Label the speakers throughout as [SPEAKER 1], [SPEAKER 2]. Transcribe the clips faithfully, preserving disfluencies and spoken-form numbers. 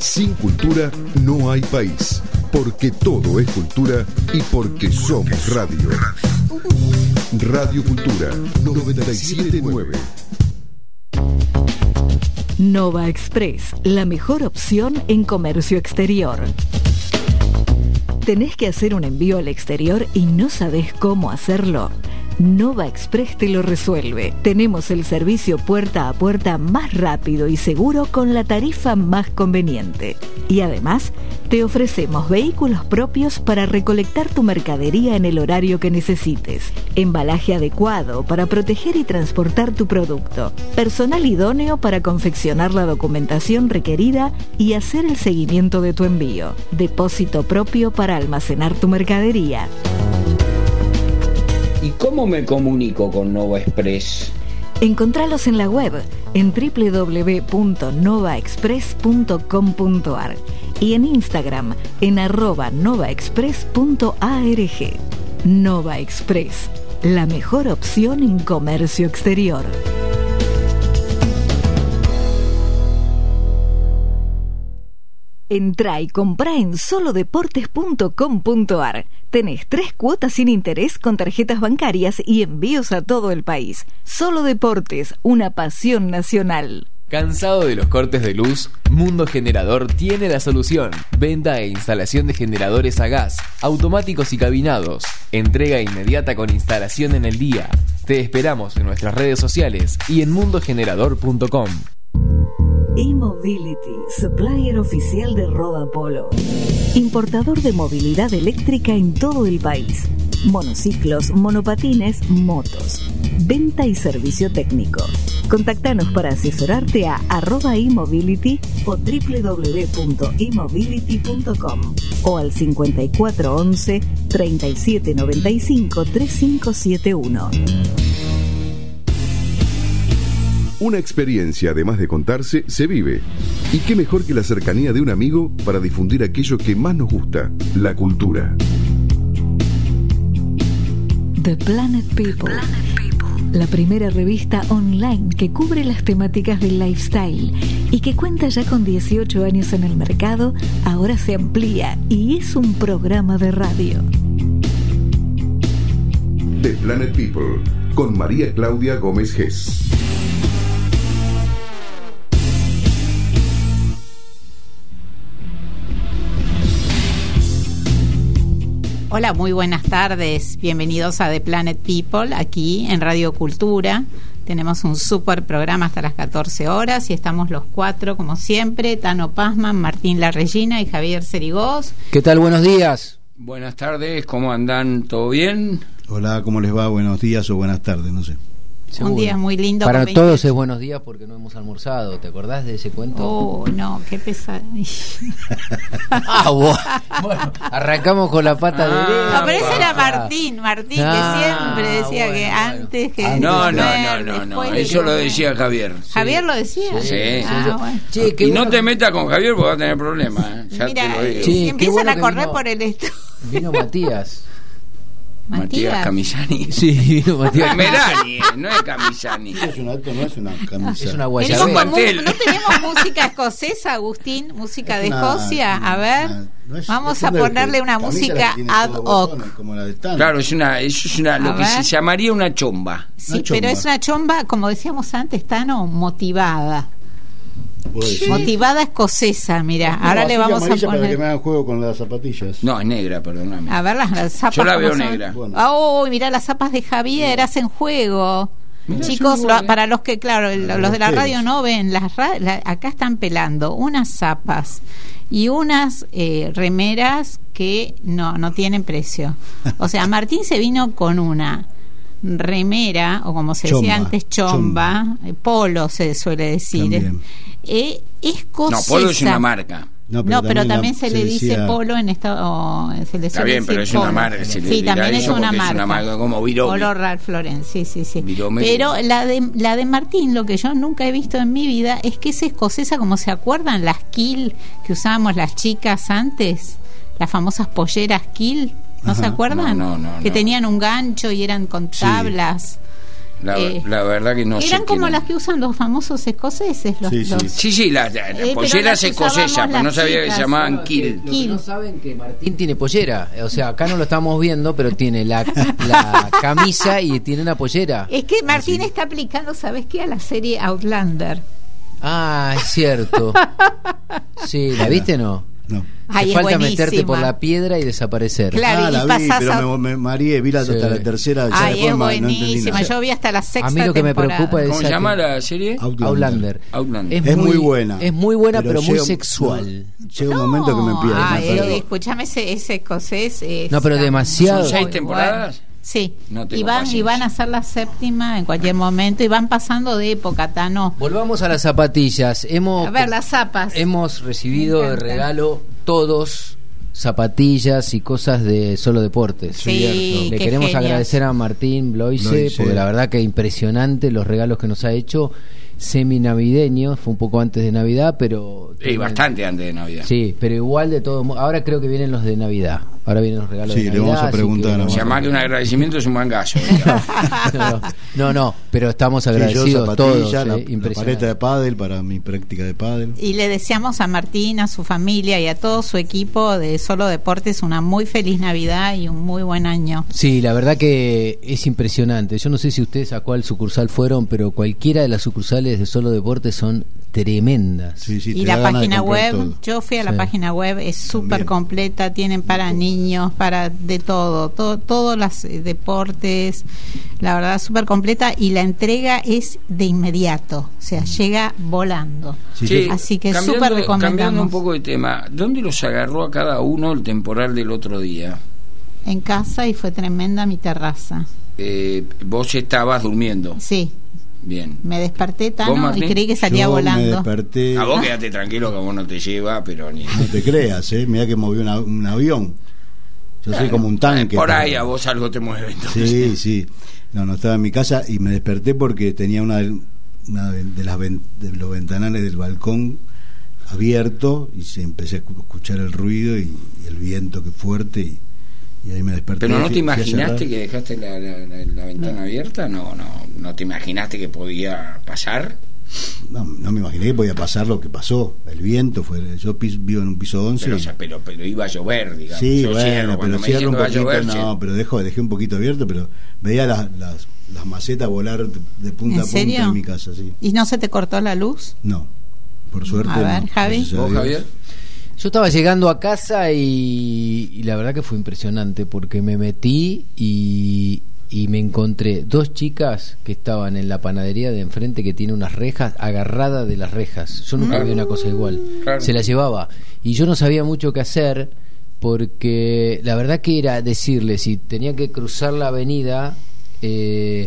[SPEAKER 1] Sin cultura no hay país, porque todo es cultura y porque somos radio. Radio Cultura noventa y siete punto nueve.
[SPEAKER 2] Nova Express, la mejor opción en comercio exterior. ¿Tenés que hacer un envío al exterior y no sabés cómo hacerlo? Nova Express te lo resuelve. Tenemos el servicio puerta a puerta más rápido y seguro con la tarifa más conveniente. Y además, te ofrecemos vehículos propios para recolectar tu mercadería en el horario que necesites. Embalaje adecuado para proteger y transportar tu producto. Personal idóneo para confeccionar la documentación requerida y hacer el seguimiento de tu envío. Depósito propio para almacenar tu mercadería.
[SPEAKER 3] ¿Y cómo me comunico con Nova Express?
[SPEAKER 2] Encontralos en la web en doble u doble u doble u punto nova express punto com punto a r y en Instagram en arroba novaexpress punto org. Nova Express, la mejor opción en comercio exterior. Entrá y comprá en solo deportes punto com punto a r. Tenés tres cuotas sin interés con tarjetas bancarias y envíos a todo el país. Solo Deportes, una pasión nacional.
[SPEAKER 4] ¿Cansado de los cortes de luz? Mundo Generador tiene la solución. Venta e instalación de generadores a gas, automáticos y cabinados. Entrega inmediata con instalación en el día. Te esperamos en nuestras redes sociales y en mundo generador punto com.
[SPEAKER 2] E-Mobility, supplier oficial de Roda Polo. Importador de movilidad eléctrica en todo el país. Monociclos, monopatines, motos. Venta y servicio técnico. Contactanos para asesorarte a arroba e-mobility o doble u doble u doble u punto e mobility punto com o al cincuenta y cuatro once, treinta y siete noventa y cinco, treinta y cinco setenta y uno.
[SPEAKER 1] Una experiencia, además de contarse, se vive. Y qué mejor que la cercanía de un amigo para difundir aquello que más nos gusta, la cultura.
[SPEAKER 2] The Planet People, la primera revista online que cubre las temáticas del lifestyle y que cuenta ya con dieciocho años en el mercado, ahora se amplía y es un programa de radio.
[SPEAKER 1] The Planet People, con María Claudia Gómez Gess.
[SPEAKER 5] Hola, muy buenas tardes. Bienvenidos a The Planet People, aquí en Radio Cultura. Tenemos un súper programa hasta las catorce horas y estamos los cuatro, como siempre, Tano Pazman, Martín Larregina y Javier Cerigós.
[SPEAKER 6] ¿Qué tal? Buenos días.
[SPEAKER 3] Buenas tardes, ¿cómo andan? ¿Todo bien?
[SPEAKER 7] Hola, ¿cómo les va? Buenos días o buenas tardes, no sé.
[SPEAKER 5] Seguro. Un día muy lindo.
[SPEAKER 6] Para todos es buenos días porque no hemos almorzado. ¿Te acordás de ese cuento?
[SPEAKER 5] Oh, no, qué pesado.
[SPEAKER 6] Ah, bueno. Bueno, arrancamos con la pata
[SPEAKER 5] ah,
[SPEAKER 6] derecha.
[SPEAKER 5] No, pero ese era Martín, Martín, ah, que siempre decía bueno, que bueno. antes que...
[SPEAKER 3] No, no, no, no, no, eso lo decía Javier.
[SPEAKER 5] Sí. ¿Javier lo decía?
[SPEAKER 3] Sí. sí.
[SPEAKER 5] Ah, bueno.
[SPEAKER 3] Che, y bueno. No te metas con Javier porque vas a tener problemas. ¿eh? Ya
[SPEAKER 5] Mira,
[SPEAKER 3] te lo digo.
[SPEAKER 5] Sí, empiezan bueno a correr vino, por el esto.
[SPEAKER 6] Vino Matías.
[SPEAKER 5] Matías,
[SPEAKER 3] Matías Camillani.
[SPEAKER 6] Sí, vino Matías
[SPEAKER 3] Merani, no es Camillani.
[SPEAKER 7] Es una, no es una camisa.
[SPEAKER 6] Es una guayabera.
[SPEAKER 5] ¿No tenemos música escocesa, Agustín? ¿Música de Escocia? A ver, una, no es, vamos a ponerle una música ad hoc.
[SPEAKER 7] Como la de Tano.
[SPEAKER 3] Claro, es una, eso es una, lo que se llamaría una chomba.
[SPEAKER 5] Sí,
[SPEAKER 7] una chomba.
[SPEAKER 5] Pero es una chomba, como decíamos antes, Tano, motivada. Sí. Motivada escocesa, mira, no, ahora le vamos a poner
[SPEAKER 7] para que me hagan juego con las zapatillas.
[SPEAKER 3] No, es negra, perdóname.
[SPEAKER 5] A ver las, las zapas.
[SPEAKER 3] Yo la veo negra.
[SPEAKER 5] Bueno. Oh, mira las zapas de Javier, no. hacen juego. Mira, chicos, lo, para los que, claro, el, los de la radio no ven, las la, acá están pelando unas zapas y unas eh, remeras que no no tienen precio. O sea, Martín se vino con una remera, o como se
[SPEAKER 7] chomba,
[SPEAKER 5] decía antes, chomba,
[SPEAKER 7] chomba.
[SPEAKER 5] polo se suele decir. Eh, escocesa.
[SPEAKER 3] No, polo es una marca.
[SPEAKER 5] No, pero, no, también, pero también se, se le dice decía... polo en esta, oh, se le
[SPEAKER 3] está bien, pero es
[SPEAKER 5] polo.
[SPEAKER 3] Una marca. Se
[SPEAKER 5] sí, también es una marca.
[SPEAKER 3] Es una marca como Viromi.
[SPEAKER 5] Polo Ralph Lauren, sí, sí, sí.
[SPEAKER 3] Viromi.
[SPEAKER 5] Pero la de la de Martín, lo que yo nunca he visto en mi vida es que es escocesa, como se acuerdan las kill que usábamos las chicas antes, las famosas polleras kill. ¿No Ajá. se acuerdan?
[SPEAKER 3] No, no, no,
[SPEAKER 5] que
[SPEAKER 3] no.
[SPEAKER 5] tenían un gancho y eran con tablas.
[SPEAKER 7] Sí.
[SPEAKER 3] La,
[SPEAKER 5] Eh,
[SPEAKER 3] la verdad que no sé.
[SPEAKER 5] eran
[SPEAKER 3] qué
[SPEAKER 5] como
[SPEAKER 3] era.
[SPEAKER 5] las que usan los famosos escoceses. Los,
[SPEAKER 7] Sí, sí.
[SPEAKER 5] los-
[SPEAKER 3] Sí, sí, las la,
[SPEAKER 5] Eh, pero
[SPEAKER 3] polleras
[SPEAKER 5] las
[SPEAKER 3] escocesas,
[SPEAKER 5] usábamos
[SPEAKER 3] pero no
[SPEAKER 5] las
[SPEAKER 3] sabía que
[SPEAKER 5] chicas.
[SPEAKER 3] se llamaban
[SPEAKER 6] Lo
[SPEAKER 3] kill.
[SPEAKER 6] que
[SPEAKER 5] Kill.
[SPEAKER 6] no saben que Martín tiene pollera. O sea, acá no lo estamos viendo, pero tiene la, la camisa y tiene una pollera.
[SPEAKER 5] Es que Martín está aplicando, ¿sabes qué? A la serie Outlander.
[SPEAKER 6] Ah, es cierto. Sí, ¿la viste o no?
[SPEAKER 7] No.
[SPEAKER 5] Ay,
[SPEAKER 6] Te
[SPEAKER 5] es
[SPEAKER 6] falta
[SPEAKER 5] buenísima.
[SPEAKER 6] meterte por la piedra y desaparecer.
[SPEAKER 5] Claro,
[SPEAKER 7] ah,
[SPEAKER 5] y
[SPEAKER 7] la vi,
[SPEAKER 5] pasás
[SPEAKER 7] pero
[SPEAKER 5] a-
[SPEAKER 7] me, me mareé, vi la,
[SPEAKER 6] Sí.
[SPEAKER 7] hasta la tercera. ya
[SPEAKER 5] Ay,
[SPEAKER 7] después
[SPEAKER 5] es
[SPEAKER 7] ma- no entendí
[SPEAKER 5] buenísima.
[SPEAKER 7] nada.
[SPEAKER 5] Yo vi hasta la sexta
[SPEAKER 6] A mí lo que me
[SPEAKER 5] temporada.
[SPEAKER 6] preocupa es
[SPEAKER 3] ¿Cómo se
[SPEAKER 6] esa
[SPEAKER 3] llama
[SPEAKER 6] que-
[SPEAKER 3] la serie?
[SPEAKER 7] Outlander.
[SPEAKER 6] Outlander.
[SPEAKER 3] Outlander.
[SPEAKER 7] Es muy buena.
[SPEAKER 6] Es muy buena, pero, muy
[SPEAKER 7] llega-
[SPEAKER 6] sexual.
[SPEAKER 7] no, llega un momento que me pierde.
[SPEAKER 5] Ah,
[SPEAKER 7] me
[SPEAKER 5] eh,
[SPEAKER 7] perdí.
[SPEAKER 5] escúchame, ese, ese escocés es,
[SPEAKER 6] No, pero
[SPEAKER 5] ah,
[SPEAKER 6] demasiado.
[SPEAKER 5] muy
[SPEAKER 3] ¿Son seis
[SPEAKER 5] bueno.
[SPEAKER 3] temporadas?
[SPEAKER 5] Sí,
[SPEAKER 3] No tengo
[SPEAKER 5] y van, y
[SPEAKER 3] paciencia.
[SPEAKER 5] van a hacer la séptima en cualquier momento y van pasando de época, Tano.
[SPEAKER 6] Volvamos a las zapatillas. Hemos,
[SPEAKER 5] A ver, las zapas.
[SPEAKER 6] hemos recibido
[SPEAKER 5] Me
[SPEAKER 6] de
[SPEAKER 5] encanta.
[SPEAKER 6] regalo todos zapatillas y cosas de Solo Deportes.
[SPEAKER 5] Sí,
[SPEAKER 6] Cierto. Le
[SPEAKER 5] qué
[SPEAKER 6] queremos
[SPEAKER 5] genios.
[SPEAKER 6] agradecer a Martín Bloise,
[SPEAKER 7] Bloise.
[SPEAKER 6] porque la verdad que impresionante los regalos que nos ha hecho, semi navideños, fue un poco antes de Navidad, pero
[SPEAKER 3] Sí, bastante antes de Navidad.
[SPEAKER 6] sí, pero igual de todo mo- ahora creo que vienen los de Navidad. Ahora vienen los regalos
[SPEAKER 7] Sí,
[SPEAKER 6] de
[SPEAKER 7] le
[SPEAKER 6] Navidad.
[SPEAKER 7] vamos a
[SPEAKER 6] así
[SPEAKER 7] preguntar
[SPEAKER 6] que
[SPEAKER 7] a
[SPEAKER 3] O
[SPEAKER 6] vamos
[SPEAKER 3] sea,
[SPEAKER 6] a-
[SPEAKER 3] más que un agradecimiento es un mangazo.
[SPEAKER 6] no, no, no, pero estamos
[SPEAKER 7] Sí, yo
[SPEAKER 6] agradecidos
[SPEAKER 7] zapatillas,
[SPEAKER 6] todos,
[SPEAKER 7] la,
[SPEAKER 6] eh,
[SPEAKER 7] la
[SPEAKER 6] impresionante.
[SPEAKER 7] paleta de pádel para mi práctica de pádel.
[SPEAKER 5] Y le deseamos a Martín, a su familia y a todo su equipo de Solo Deportes una muy feliz Navidad y un muy buen año.
[SPEAKER 6] Sí, la verdad que es impresionante. Yo no sé si ustedes a cuál sucursal fueron, pero cualquiera de las sucursales de Solo Deportes son tremendas.
[SPEAKER 7] Sí, sí,
[SPEAKER 5] Y
[SPEAKER 7] te
[SPEAKER 5] la
[SPEAKER 7] da ganas de
[SPEAKER 5] página
[SPEAKER 7] comprar
[SPEAKER 5] web,
[SPEAKER 7] todo.
[SPEAKER 5] yo fui a la
[SPEAKER 6] Sí.
[SPEAKER 5] página web, es súper
[SPEAKER 7] También.
[SPEAKER 5] completa, tienen para niños, para de todo, todo todos los eh, deportes, la verdad súper completa y la entrega es de inmediato, o sea, llega volando.
[SPEAKER 7] Sí,
[SPEAKER 3] Che,
[SPEAKER 7] sí.
[SPEAKER 5] Así que
[SPEAKER 3] cambiando-
[SPEAKER 5] súper recomendamos.
[SPEAKER 3] Cambiando un poco de tema, ¿dónde los agarró a cada uno el temporal del otro día?
[SPEAKER 5] En casa y fue tremenda mi terraza.
[SPEAKER 3] Eh, vos estabas durmiendo.
[SPEAKER 5] Sí,
[SPEAKER 3] Bien.
[SPEAKER 5] me desperté
[SPEAKER 3] ¿Vos,
[SPEAKER 5] Tano y
[SPEAKER 3] Martín?
[SPEAKER 5] creí que salía
[SPEAKER 7] Yo me
[SPEAKER 5] volando.
[SPEAKER 7] desperté.
[SPEAKER 3] A vos quédate tranquilo que a vos no te lleva, pero ni...
[SPEAKER 7] No te creas, ¿eh? Mirá que movió una- un avión. Yo soy como un tanque.
[SPEAKER 3] Por
[SPEAKER 7] pero-
[SPEAKER 3] ahí a vos algo te mueve. Entonces.
[SPEAKER 7] Sí, sí. No, no estaba en mi casa y me desperté porque tenía una, de- una de, de las ven- de los ventanales del balcón abierto y se empecé a escu- escuchar el ruido y, y el viento que fuerte y, y ahí me desperté.
[SPEAKER 3] Pero no
[SPEAKER 7] Fui-
[SPEAKER 3] te
[SPEAKER 7] fui a
[SPEAKER 3] imaginaste
[SPEAKER 7] cerrar.
[SPEAKER 3] que dejaste la, la- la- la ventana abierta, no, no, no te imaginaste que podía pasar.
[SPEAKER 7] No, no me imaginé que podía pasar lo que pasó. El viento fue. Yo pis- vivo en un piso once.
[SPEAKER 3] Pero, o
[SPEAKER 7] y-
[SPEAKER 3] sea, pero, pero iba a llover, digamos.
[SPEAKER 7] sí,
[SPEAKER 3] Yo
[SPEAKER 7] bueno,
[SPEAKER 3] cierro, cuando
[SPEAKER 7] pero
[SPEAKER 3] me
[SPEAKER 7] cierro
[SPEAKER 3] dicen
[SPEAKER 7] un
[SPEAKER 3] que va a
[SPEAKER 7] poquito.
[SPEAKER 3] llover,
[SPEAKER 7] No,
[SPEAKER 3] cierro.
[SPEAKER 7] pero dejo, dejé un poquito abierto, pero veía las, las, las macetas volar de, de punta
[SPEAKER 5] ¿En
[SPEAKER 7] a punta
[SPEAKER 5] serio?
[SPEAKER 7] en mi casa, sí.
[SPEAKER 5] ¿Y no se te cortó la luz?
[SPEAKER 7] No, por suerte.
[SPEAKER 5] A ver,
[SPEAKER 7] no,
[SPEAKER 5] Javi.
[SPEAKER 7] gracias a
[SPEAKER 3] ¿Vos,
[SPEAKER 7] Dios.
[SPEAKER 3] Javier?
[SPEAKER 6] Yo estaba llegando a casa y, y la verdad que fue impresionante porque me metí y, y me encontré dos chicas que estaban en la panadería de enfrente que tiene unas rejas agarradas de las rejas. Yo nunca
[SPEAKER 3] Mm.
[SPEAKER 6] vi una cosa igual.
[SPEAKER 3] Claro.
[SPEAKER 6] Se las llevaba y yo no sabía mucho qué hacer porque la verdad que era decirle si tenía que cruzar la avenida eh,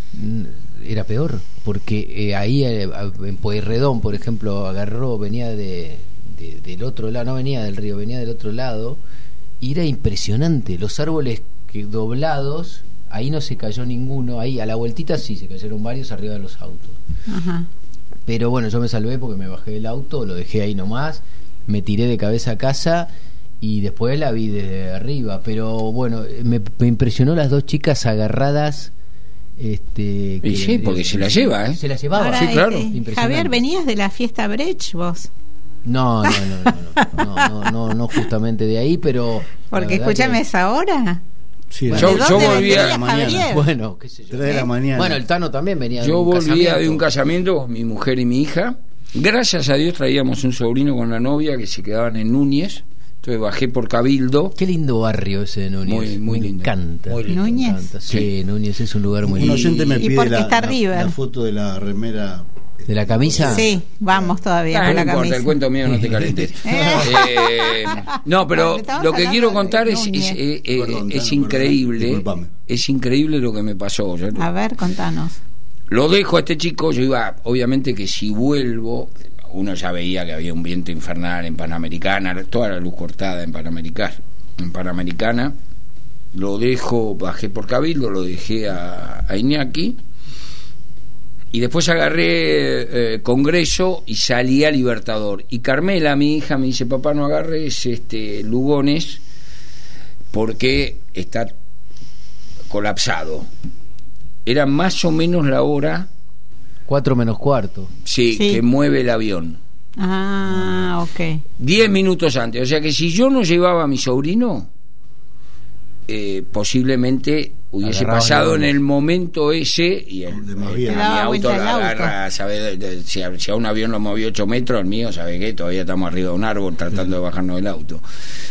[SPEAKER 6] era peor porque eh, ahí eh, en Pueyrredón, por ejemplo, agarró, venía de, de- del otro lado, no venía del río, venía del otro lado y era impresionante, los árboles que doblados, ahí no se cayó ninguno, ahí a la vueltita sí se cayeron varios arriba de los autos.
[SPEAKER 5] Ajá.
[SPEAKER 6] Pero bueno, yo me salvé porque me bajé del auto, lo dejé ahí nomás, me tiré de cabeza a casa y después la vi desde arriba. Pero bueno, me, me impresionó las dos chicas agarradas. Este,
[SPEAKER 3] Y sí, porque se la lleva, ¿eh?
[SPEAKER 6] Se la llevaba.
[SPEAKER 5] Ahora,
[SPEAKER 3] sí, claro.
[SPEAKER 5] eh,
[SPEAKER 6] Impresionante.
[SPEAKER 5] Javier, venías de la fiesta Brecht vos.
[SPEAKER 6] No, no, no, no, no, no, no, no, no justamente de ahí, pero... la
[SPEAKER 5] Porque
[SPEAKER 6] verdad
[SPEAKER 5] escúchame,
[SPEAKER 6] que-
[SPEAKER 5] es ahora.
[SPEAKER 7] Sí,
[SPEAKER 3] Yo-
[SPEAKER 5] ¿De
[SPEAKER 3] yo
[SPEAKER 5] dónde
[SPEAKER 3] volví a-
[SPEAKER 5] vendría Javier?
[SPEAKER 6] Bueno, qué sé yo.
[SPEAKER 7] tres de la mañana.
[SPEAKER 6] Bueno, el Tano también venía de
[SPEAKER 3] Yo
[SPEAKER 6] un
[SPEAKER 3] volvía
[SPEAKER 6] casamiento.
[SPEAKER 3] de un casamiento con mi mujer y mi hija. Gracias a Dios traíamos un sobrino con la novia que se quedaban en Núñez. Entonces bajé por Cabildo.
[SPEAKER 6] Qué lindo barrio ese de Núñez.
[SPEAKER 3] Muy- muy
[SPEAKER 6] me
[SPEAKER 3] lindo.
[SPEAKER 6] encanta.
[SPEAKER 3] Muy lindo.
[SPEAKER 6] me
[SPEAKER 5] ¿Núñez?
[SPEAKER 6] encanta. Sí,
[SPEAKER 3] Sí.
[SPEAKER 6] Núñez es un lugar muy
[SPEAKER 7] un
[SPEAKER 6] lindo.
[SPEAKER 7] oyente me
[SPEAKER 5] ¿Y
[SPEAKER 7] pide
[SPEAKER 5] por qué
[SPEAKER 7] la,
[SPEAKER 5] está
[SPEAKER 7] la-
[SPEAKER 5] River?
[SPEAKER 7] la foto de la remera.
[SPEAKER 6] ¿De la camisa?
[SPEAKER 5] Sí, vamos todavía
[SPEAKER 3] Ah,
[SPEAKER 5] con
[SPEAKER 3] no
[SPEAKER 5] la
[SPEAKER 3] importa,
[SPEAKER 5] camisa.
[SPEAKER 3] el cuento mío no te calentes.
[SPEAKER 5] Eh.
[SPEAKER 3] Eh, no, pero
[SPEAKER 5] Estamos
[SPEAKER 3] lo que
[SPEAKER 5] hablando
[SPEAKER 3] quiero
[SPEAKER 5] de
[SPEAKER 3] contar es,
[SPEAKER 5] Núñez.
[SPEAKER 3] es, eh, eh,
[SPEAKER 7] Perdón,
[SPEAKER 3] es
[SPEAKER 7] Tano,
[SPEAKER 3] increíble.
[SPEAKER 7] perdón, discúlpame.
[SPEAKER 3] Es increíble lo que me pasó. Yo
[SPEAKER 5] A ver, contanos.
[SPEAKER 3] lo dejo a este chico. Yo iba, obviamente que si vuelvo, uno ya veía que había un viento infernal en Panamericana, toda la luz cortada en Panamericana. En Panamericana lo dejo, bajé por Cabildo, lo dejé a, a Iñaki. Y después agarré eh, Congreso y salí a Libertador. Y Carmela, mi hija, me dice, papá, no agarres este Lugones porque está colapsado. era más o menos la hora.
[SPEAKER 6] Cuatro menos cuarto.
[SPEAKER 3] Sí, sí, que mueve el avión.
[SPEAKER 5] Ah, ok.
[SPEAKER 3] Diez minutos antes. O sea que si yo no llevaba a mi sobrino, eh, posiblemente hubiese Agarraba pasado en el momento ese y el, el, el, el mi auto lo agarra, ¿sabe? Si a, si a un avión lo movió ocho metros, el mío, ¿sabe qué? Todavía estamos arriba de un árbol tratando de bajarnos del auto.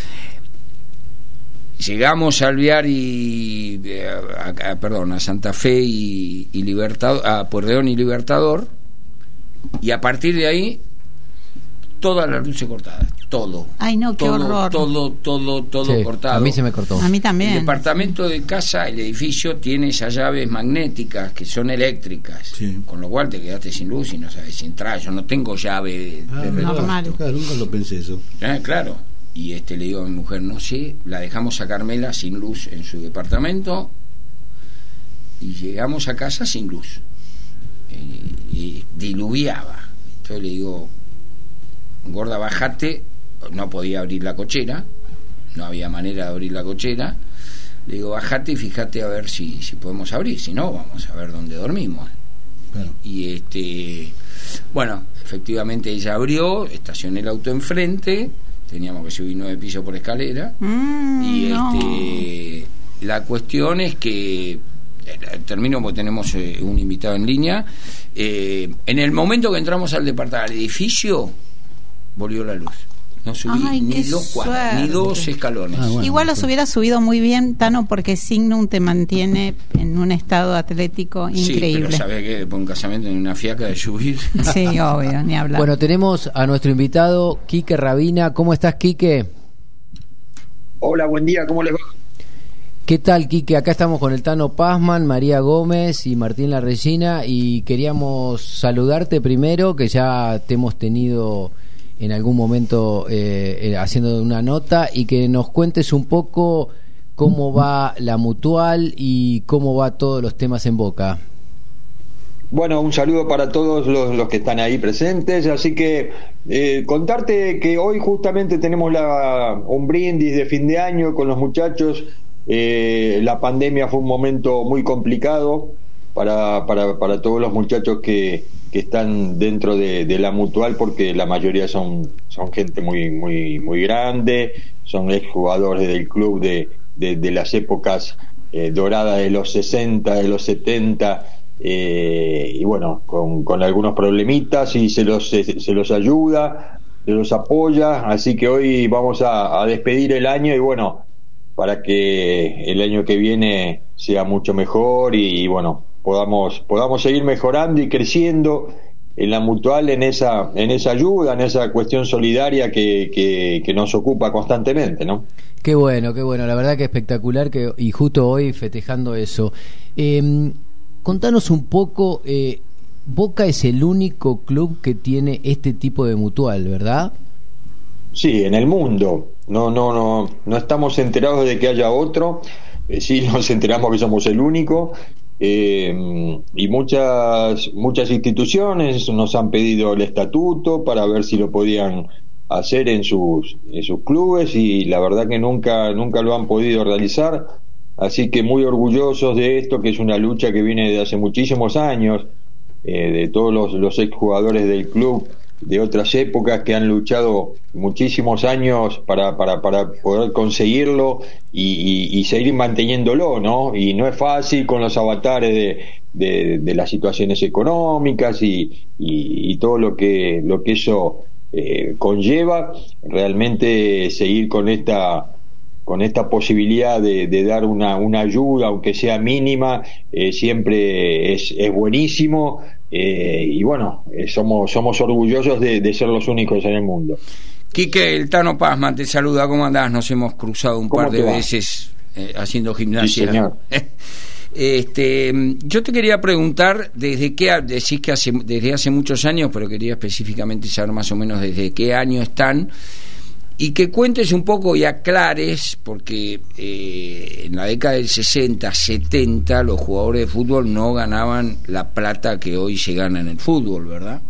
[SPEAKER 3] Llegamos a Alvear y a, a, perdón, a Santa Fe y, y Libertador, a Pueyrredón y Libertador, y a partir de ahí todas las luces cortadas, todo.
[SPEAKER 5] Ay, no, qué
[SPEAKER 3] todo,
[SPEAKER 5] horror.
[SPEAKER 3] Todo, todo, todo
[SPEAKER 6] sí,
[SPEAKER 3] cortado.
[SPEAKER 6] A mí se me cortó.
[SPEAKER 5] A mí también.
[SPEAKER 3] El departamento de casa, el edificio, tiene esas llaves magnéticas que son eléctricas, sí. Con lo cual te quedaste sin luz y no sabes si entrar. Yo no tengo llave
[SPEAKER 7] ah,
[SPEAKER 3] de
[SPEAKER 7] no, normal. Claro, nunca lo pensé eso.
[SPEAKER 3] Eh, claro. Y este le digo a mi mujer, no sé, la dejamos a Carmela sin luz en su departamento y llegamos a casa sin luz. Y, y diluviaba. Entonces le digo, gorda, bajate. No podía abrir la cochera, no había manera de abrir la cochera. Le digo, bajate y fíjate a ver si, si podemos abrir, si no, vamos a ver dónde dormimos. Claro. Y este, bueno, efectivamente ella abrió, estacioné el auto enfrente, teníamos que subir nueve pisos por escalera, mm, y no. este, la cuestión es que termino porque tenemos eh, un invitado en línea. Eh, en el momento que entramos al departamento, al edificio, volvió la luz. No subí Ay, ni dos cuadras, ni dos escalones. Ah, bueno,
[SPEAKER 5] igual los hubiera subido muy bien, Tano, porque Signum te mantiene en un estado atlético increíble.
[SPEAKER 3] Sí, pero ¿sabés qué? Después de un casamiento en una fiaca de subir.
[SPEAKER 5] Sí, obvio, ni hablar.
[SPEAKER 6] Bueno, tenemos a nuestro invitado, Quique Rabina. ¿Cómo estás, Quique?
[SPEAKER 8] Hola, buen día, ¿cómo les va?
[SPEAKER 6] ¿Qué tal, Quique? Acá estamos con el Tano Pazman, María Gómez y Martín Larresina, y queríamos saludarte primero, que ya te hemos tenido en algún momento eh, eh, haciendo una nota, y que nos cuentes un poco cómo va la Mutual y cómo va todos los temas en Boca.
[SPEAKER 8] Bueno, un saludo para todos los, los que están ahí presentes, así que eh, contarte que hoy justamente tenemos la, un brindis de fin de año con los muchachos. Eh, la pandemia fue un momento muy complicado para, para, para todos los muchachos que que están dentro de, de la Mutual, porque la mayoría son son gente muy muy muy grande, son exjugadores del club de, de, de las épocas eh, doradas de los sesenta, de los setenta, eh, y bueno, con, con algunos problemitas, y se los se, se los ayuda, se los apoya, así que hoy vamos a, a despedir el año, y bueno, para que el año que viene sea mucho mejor, y, y bueno, podamos podamos seguir mejorando y creciendo en la Mutual, en esa en esa ayuda, en esa cuestión solidaria que, que, que nos ocupa constantemente, ¿no?
[SPEAKER 6] Qué bueno, qué bueno, la verdad que espectacular, que y justo hoy festejando eso. Eh, contanos un poco, eh, Boca es el único club que tiene este tipo de Mutual, ¿verdad?
[SPEAKER 8] Sí, en el mundo. No no no no estamos enterados de que haya otro. Eh, sí nos enteramos que somos el único. Eh, y muchas muchas instituciones nos han pedido el estatuto para ver si lo podían hacer en sus en sus clubes, y la verdad que nunca nunca lo han podido realizar, así que muy orgullosos de esto, que es una lucha que viene de hace muchísimos años, eh, de todos los, los exjugadores del club de otras épocas que han luchado muchísimos años para para para poder conseguirlo y, y, y seguir manteniéndolo, ¿no? Y no es fácil con los avatares de, de, de las situaciones económicas y, y, y todo lo que lo que eso eh, conlleva. Realmente seguir con esta con esta posibilidad de, de dar una una ayuda, aunque sea mínima, eh, siempre es es buenísimo. Eh, y bueno, eh, somos somos orgullosos de, de ser los únicos en el mundo.
[SPEAKER 3] Quique, el Tano Pazman te saluda, ¿cómo andás? Nos hemos cruzado un par de veces eh, haciendo gimnasia. Sí, señor. este, yo te quería preguntar, desde qué, decís que hace, desde hace muchos años, pero quería específicamente saber más o menos desde qué año están, y que cuentes un poco y aclares, porque eh, en la década del sesenta, setenta, los jugadores de fútbol no ganaban la plata que hoy se gana en el fútbol, ¿verdad?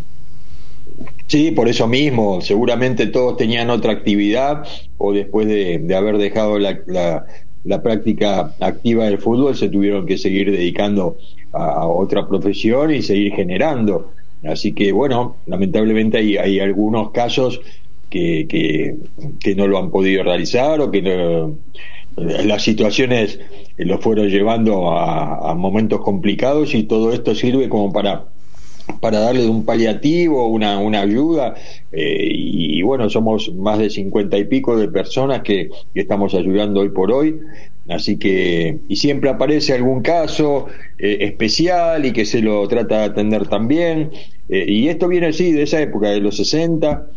[SPEAKER 8] Sí, por eso mismo, seguramente todos tenían otra actividad, o después de, de haber dejado la, la, la práctica activa del fútbol, se tuvieron que seguir dedicando a otra profesión y seguir generando. Así que bueno, lamentablemente hay, hay algunos casos que, que, que no lo han podido realizar o que no, las situaciones los fueron llevando a, a momentos complicados, y todo esto sirve como para para darle un paliativo, una, una ayuda, eh, y, y bueno, somos más de cincuenta y pico de personas que, que estamos ayudando hoy por hoy, así que, y siempre aparece algún caso eh, especial y que se lo trata de atender también, eh, y esto viene así de esa época, de los sesenta,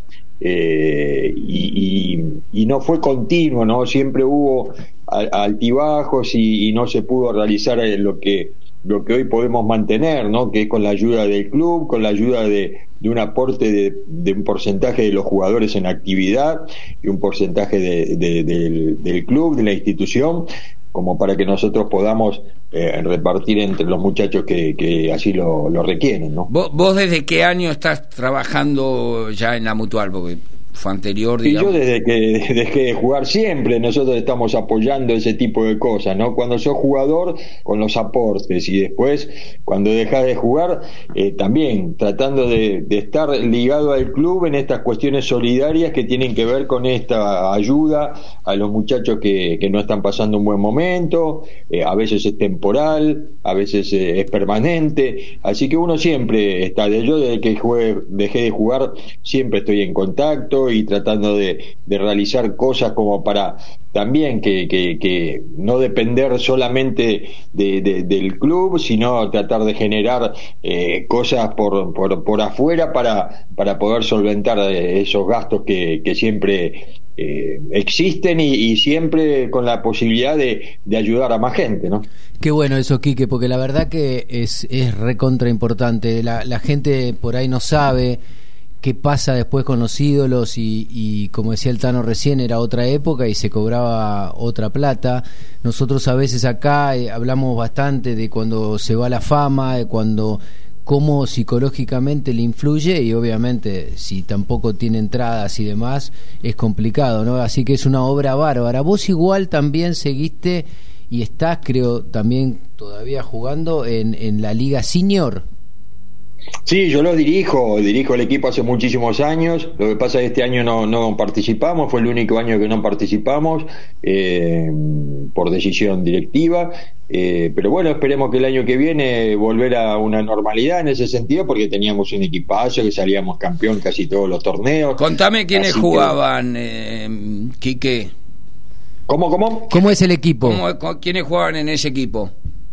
[SPEAKER 8] eh, y, y, y no fue continuo, ¿no? Siempre hubo altibajos y, y no se pudo realizar lo que lo que hoy podemos mantener, ¿no? Que es con la ayuda del club, con la ayuda de, de un aporte de, de un porcentaje de los jugadores en actividad y un porcentaje de, de, de, del club, de la institución, como para que nosotros podamos eh, repartir entre los muchachos que, que así lo, lo requieren, ¿no?
[SPEAKER 3] ¿Vos, ¿Vos desde qué año estás trabajando ya en la Mutual? Porque fue anterior, digamos.
[SPEAKER 8] Y yo desde que dejé de jugar siempre nosotros estamos apoyando ese tipo de cosas, ¿no? Cuando sos jugador, con los aportes, y después cuando dejás de jugar, eh, también tratando de, de estar ligado al club en estas cuestiones solidarias que tienen que ver con esta ayuda a los muchachos que, que no están pasando un buen momento, eh, a veces es temporal, a veces eh, es permanente, así que uno siempre está, de yo desde que jugué, dejé de jugar, siempre estoy en contacto y tratando de, de realizar cosas como para también que, que, que no depender solamente de, de, del club, sino tratar de generar eh, cosas por, por, por afuera para, para poder solventar esos gastos que, que siempre eh, existen y, y siempre con la posibilidad de, de ayudar a más gente, ¿no?
[SPEAKER 6] Qué bueno eso, Quique, porque la verdad que es, es recontra importante. La, la gente por ahí no sabe qué pasa después con los ídolos y, y como decía el Tano recién, era otra época y se cobraba otra plata. Nosotros a veces acá eh, hablamos bastante de cuando se va la fama, de cuando cómo psicológicamente le influye, y obviamente si tampoco tiene entradas y demás es complicado, ¿no? Así que es una obra bárbara. Vos igual también seguiste y estás, creo, también todavía jugando en, en la Liga Senior.
[SPEAKER 8] Sí, yo lo dirijo, dirijo el equipo hace muchísimos años. Lo que pasa es que este año no, no participamos, fue el único año que no participamos eh, por decisión directiva. Eh, pero bueno, esperemos que el año que viene volver a una normalidad en ese sentido, porque teníamos un equipazo que salíamos campeón casi todos los torneos.
[SPEAKER 3] Contame quiénes
[SPEAKER 8] Así
[SPEAKER 3] jugaban, que... eh, Quique.
[SPEAKER 8] ¿Cómo, cómo?
[SPEAKER 6] ¿Cómo es el equipo?
[SPEAKER 3] ¿Cómo, ¿Quiénes jugaban en ese equipo?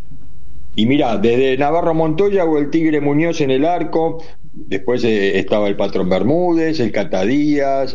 [SPEAKER 8] Y mira, desde Navarro Montoya o el Tigre Muñoz en el arco, después eh, estaba el Patrón Bermúdez, el Cata Díaz,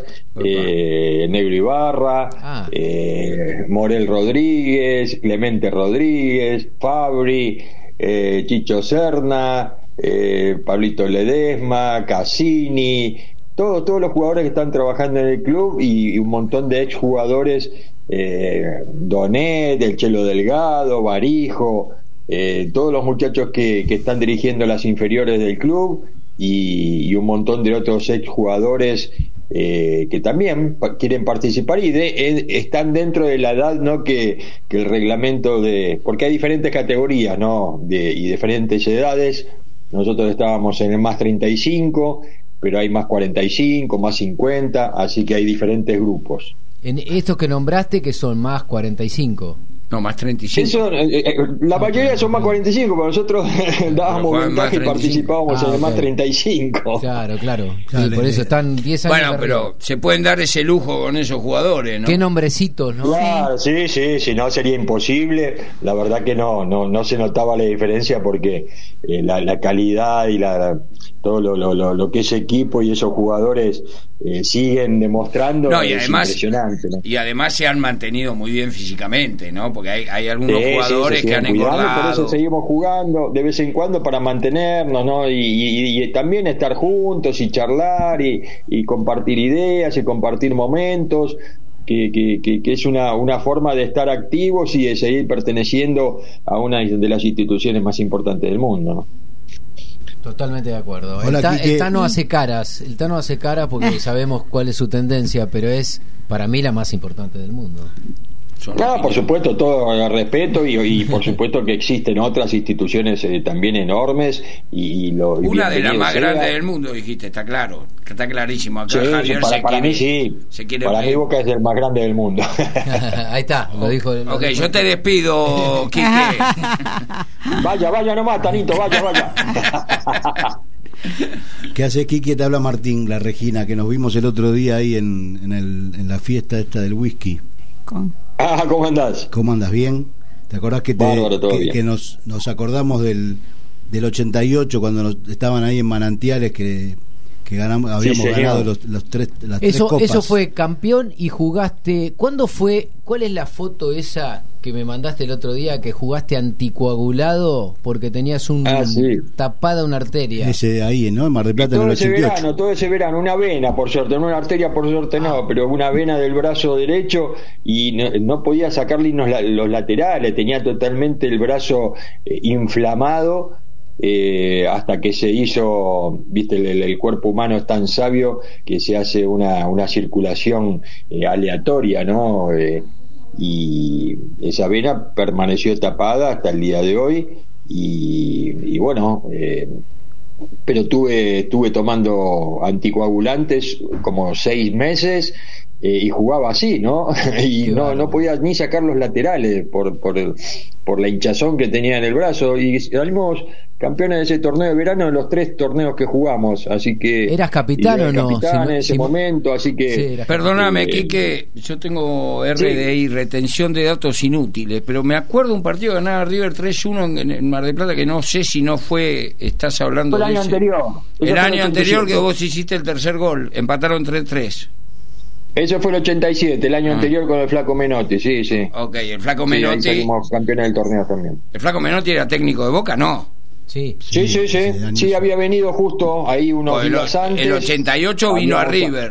[SPEAKER 8] eh, Negro Ibarra, ah. eh, Morel Rodríguez, Clemente Rodríguez, Fabri, eh, Chicho Serna, eh, Pablito Ledesma, Cassini, todos, todos los jugadores que están trabajando en el club y, y un montón de exjugadores, eh, Donet, el Chelo Delgado, Barijo, Eh, todos los muchachos que, que están dirigiendo las inferiores del club y, y un montón de otros exjugadores eh, que también pa- quieren participar y de, eh, están dentro de la edad, ¿no? que, que el reglamento de, porque hay diferentes categorías, ¿no? de, y diferentes edades. Nosotros estábamos en el más treinta y cinco, pero hay más cuarenta y cinco, más cincuenta, así que hay diferentes grupos.
[SPEAKER 6] En estos que nombraste, que son más cuarenta y cinco.
[SPEAKER 3] No, más treinta y cinco.
[SPEAKER 8] Eso, eh, eh, la mayoría son más cuarenta y cinco, pero nosotros dábamos ventaja y participábamos ah, en el más okay. treinta y cinco.
[SPEAKER 6] Claro, claro. claro sí, por eso están diez años.
[SPEAKER 3] Bueno, pero arriba. Se pueden dar ese lujo con esos jugadores, ¿no?
[SPEAKER 6] Qué nombrecitos, ¿no?
[SPEAKER 8] Claro, sí, sí, si no sería imposible. La verdad que no, no, no se notaba la diferencia porque eh, la, la calidad y la todo lo, lo, lo, lo que ese equipo y esos jugadores eh, siguen demostrando
[SPEAKER 3] no, y
[SPEAKER 8] es
[SPEAKER 3] además,
[SPEAKER 8] impresionante, ¿no?
[SPEAKER 3] Y además se han mantenido muy bien físicamente, ¿no? Porque hay, hay algunos sí, jugadores sí, que han
[SPEAKER 8] cuidando,
[SPEAKER 3] engordado.
[SPEAKER 8] Por eso seguimos jugando de vez en cuando para mantenernos, ¿no? Y, y, y también estar juntos y charlar y, y compartir ideas y compartir momentos. Que, que, que, que es una, una forma de estar activos y de seguir perteneciendo a una de las instituciones más importantes del mundo, ¿no?
[SPEAKER 6] Totalmente de acuerdo.
[SPEAKER 7] Hola,
[SPEAKER 6] el, ta,
[SPEAKER 7] Quique.
[SPEAKER 6] el Tano hace caras, el Tano hace caras porque sabemos cuál es su tendencia, pero es para mí la más importante del mundo.
[SPEAKER 8] No, por supuesto, todo el respeto y, y por supuesto que existen otras instituciones eh, también enormes y, y lo y
[SPEAKER 3] una de las más
[SPEAKER 8] sea.
[SPEAKER 3] grandes del mundo, dijiste, está claro, está clarísimo. Acá
[SPEAKER 8] Sí,
[SPEAKER 3] Javier
[SPEAKER 8] para,
[SPEAKER 3] se
[SPEAKER 8] para
[SPEAKER 3] quiere,
[SPEAKER 8] mí sí,
[SPEAKER 3] se quiere
[SPEAKER 8] para
[SPEAKER 3] ver.
[SPEAKER 8] mí Boca es el más grande del mundo.
[SPEAKER 6] Ahí está, lo dijo. Lo
[SPEAKER 3] Ok,
[SPEAKER 6] dijo.
[SPEAKER 3] yo te despido, Quique.
[SPEAKER 8] Vaya, vaya nomás, Tanito, vaya, vaya.
[SPEAKER 7] ¿Qué hace Quique? Te habla Martín, la Regina, que nos vimos el otro día ahí en, en, el, en la fiesta esta del whisky.
[SPEAKER 5] Con-
[SPEAKER 8] Ah, ¿cómo andás?
[SPEAKER 7] ¿Cómo andas? ¿Bien? ¿Te acordás que, te,
[SPEAKER 8] Bárbaro, todo
[SPEAKER 7] que,
[SPEAKER 8] bien.
[SPEAKER 7] que nos, nos acordamos del, del ochenta y ocho cuando nos, estaban ahí en Manantiales que, que ganamos, habíamos
[SPEAKER 8] señor.
[SPEAKER 7] ganado los, los tres, las
[SPEAKER 6] Eso,
[SPEAKER 7] tres copas?
[SPEAKER 6] eso fue campeón y jugaste. ¿Cuándo fue? ¿Cuál es la foto esa que me mandaste el otro día que jugaste anticoagulado porque tenías un
[SPEAKER 8] Ah, sí.
[SPEAKER 6] tapada una arteria?
[SPEAKER 7] Ese ahí, ¿no? En Mar del Plata en
[SPEAKER 8] Todo
[SPEAKER 7] el
[SPEAKER 8] ese
[SPEAKER 7] ochenta y ocho.
[SPEAKER 8] verano, todo ese verano, una vena por suerte, no una arteria por suerte no, pero una vena del brazo derecho y no, no podía sacarle los, los laterales, tenía totalmente el brazo eh, inflamado eh, hasta que se hizo, viste, el, el cuerpo humano es tan sabio que se hace una, una circulación eh, aleatoria, ¿no? Eh, y esa vena permaneció tapada hasta el día de hoy y, y bueno, eh, pero tuve estuve tomando anticoagulantes como seis meses eh, y jugaba así, ¿no? y
[SPEAKER 6] Qué
[SPEAKER 8] no
[SPEAKER 6] bárbaro.
[SPEAKER 8] no podía ni sacar los laterales por por el- por la hinchazón que tenía en el brazo y salimos campeones de ese torneo de verano en los tres torneos que jugamos, así que
[SPEAKER 6] ¿Eras capitán
[SPEAKER 8] y era
[SPEAKER 6] o no?
[SPEAKER 8] capitán
[SPEAKER 6] Si no-
[SPEAKER 8] en ese
[SPEAKER 6] si-
[SPEAKER 8] momento, así que
[SPEAKER 6] Sí, eras
[SPEAKER 3] Perdóname,
[SPEAKER 8] Eh,
[SPEAKER 3] Quique, yo tengo R D I, retención de datos inútiles, pero me acuerdo un partido que ganaba River tres uno en, en Mar del Plata, que no sé si no fue, estás hablando
[SPEAKER 8] fue el
[SPEAKER 3] de
[SPEAKER 8] año
[SPEAKER 3] ese.
[SPEAKER 8] anterior. Eso
[SPEAKER 3] El
[SPEAKER 8] fue
[SPEAKER 3] año anterior
[SPEAKER 8] ochenta y siete.
[SPEAKER 3] que vos hiciste el tercer gol, empataron tres tres.
[SPEAKER 8] Eso fue el ochenta y siete, el año
[SPEAKER 3] Ah.
[SPEAKER 8] anterior con el Flaco Menotti, sí, sí.
[SPEAKER 3] Ok, el Flaco
[SPEAKER 8] Sí, ahí
[SPEAKER 3] Menotti,
[SPEAKER 8] salimos campeones del torneo también.
[SPEAKER 3] el Flaco Menotti era técnico de Boca, ¿no?
[SPEAKER 6] Sí.
[SPEAKER 8] Sí, sí, sí.
[SPEAKER 7] hace años.
[SPEAKER 8] Sí, había venido justo ahí unos
[SPEAKER 3] el,
[SPEAKER 8] días antes.
[SPEAKER 3] el ochenta y ocho vino a
[SPEAKER 8] Habíamos-
[SPEAKER 3] River.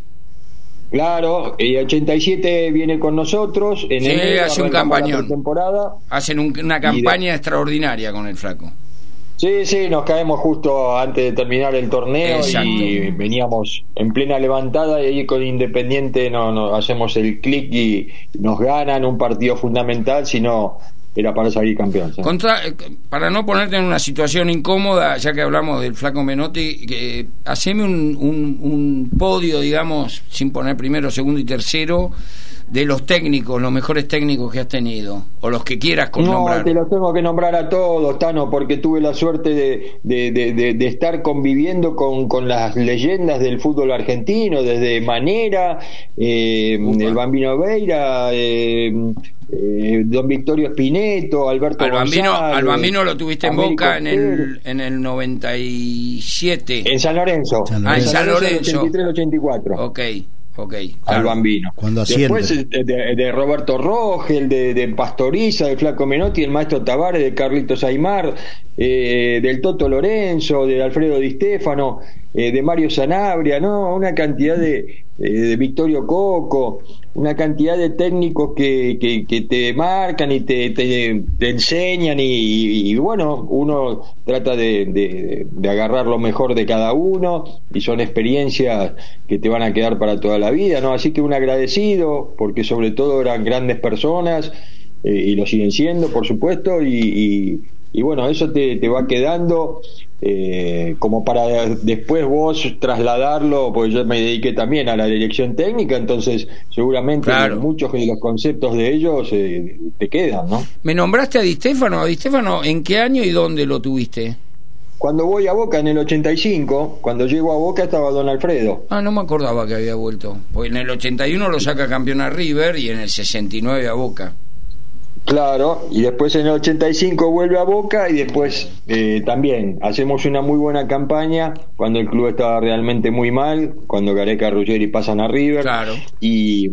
[SPEAKER 8] Claro, y el ochenta y siete viene con nosotros. En
[SPEAKER 3] Sí,
[SPEAKER 8] enero
[SPEAKER 3] hace un
[SPEAKER 8] arrancamos la
[SPEAKER 3] campañón.
[SPEAKER 8] pretemporada.
[SPEAKER 3] Hacen un- una campaña extraordinaria con el Flaco.
[SPEAKER 8] Sí, sí, nos caemos justo antes de terminar el torneo
[SPEAKER 3] Exacto.
[SPEAKER 8] y veníamos en plena levantada y ahí con Independiente no, no hacemos el clic y nos ganan un partido fundamental, si no era para salir campeón. ¿sí?
[SPEAKER 3] Contra, eh, para no ponerte en una situación incómoda, ya que hablamos del Flaco Menotti, que, haceme un, un, un podio, digamos, sin poner primero, segundo y tercero, de los técnicos, los mejores técnicos que has tenido, o los que quieras con
[SPEAKER 8] No,
[SPEAKER 3] nombrar.
[SPEAKER 8] te los tengo que nombrar a todos, Tano, porque tuve la suerte de, de, de, de, de estar conviviendo con, con las leyendas del fútbol argentino, desde Manera, eh,
[SPEAKER 3] Upa.
[SPEAKER 8] el Bambino Veira, eh, eh, Don Victorio Spineto, Alberto
[SPEAKER 3] Al Bambino,
[SPEAKER 8] González,
[SPEAKER 3] al Bambino lo tuviste en
[SPEAKER 8] Américo
[SPEAKER 3] Boca en el,
[SPEAKER 8] Pérez.
[SPEAKER 3] en el noventa y siete.
[SPEAKER 8] En San Lorenzo.
[SPEAKER 7] San
[SPEAKER 3] Ah, en San
[SPEAKER 8] del
[SPEAKER 3] Lorenzo.
[SPEAKER 8] ochenta y tres al ochenta y cuatro.
[SPEAKER 3] Ok, ok.
[SPEAKER 8] Al
[SPEAKER 3] claro.
[SPEAKER 8] Bambino.
[SPEAKER 7] Cuando
[SPEAKER 8] Después
[SPEAKER 7] asciende.
[SPEAKER 8] de, de- de Roberto Rogel, de, de Pastoriza, de Flaco Menotti, el maestro Tavares, de Carlitos Aymar, eh, del Toto Lorenzo, de Alfredo Di Stefano, eh, de Mario Sanabria, ¿no? Una cantidad de, de, de Victorio Coco, una cantidad de técnicos que, que, que te marcan y te, te, te enseñan y, y, y, bueno, uno trata de, de, de agarrar lo mejor de cada uno y son experiencias que te van a quedar para toda la vida, ¿no? Así que un agradecido, porque sobre todo eran grandes personas eh, y lo siguen siendo, por supuesto, y, y, y bueno, eso te, te va quedando eh, como para después vos trasladarlo, porque yo me dediqué también a la dirección técnica, entonces seguramente
[SPEAKER 3] Claro.
[SPEAKER 8] muchos de los conceptos de ellos eh, te quedan, ¿no?
[SPEAKER 3] ¿Me nombraste a Di Stefano? ¿A Di Stefano en qué año y dónde lo tuviste?
[SPEAKER 8] Cuando voy a Boca en el ochenta y cinco, cuando llego a Boca estaba Don Alfredo.
[SPEAKER 3] Ah, no me acordaba que había vuelto. Pues en el ochenta y uno lo saca campeón a River y en el sesenta y nueve a Boca.
[SPEAKER 8] Claro, y después en el ochenta y cinco vuelve a Boca y después eh, también hacemos una muy buena campaña cuando el club estaba realmente muy mal, cuando Gareca, Ruggeri pasan a River.
[SPEAKER 3] Claro.
[SPEAKER 8] Y,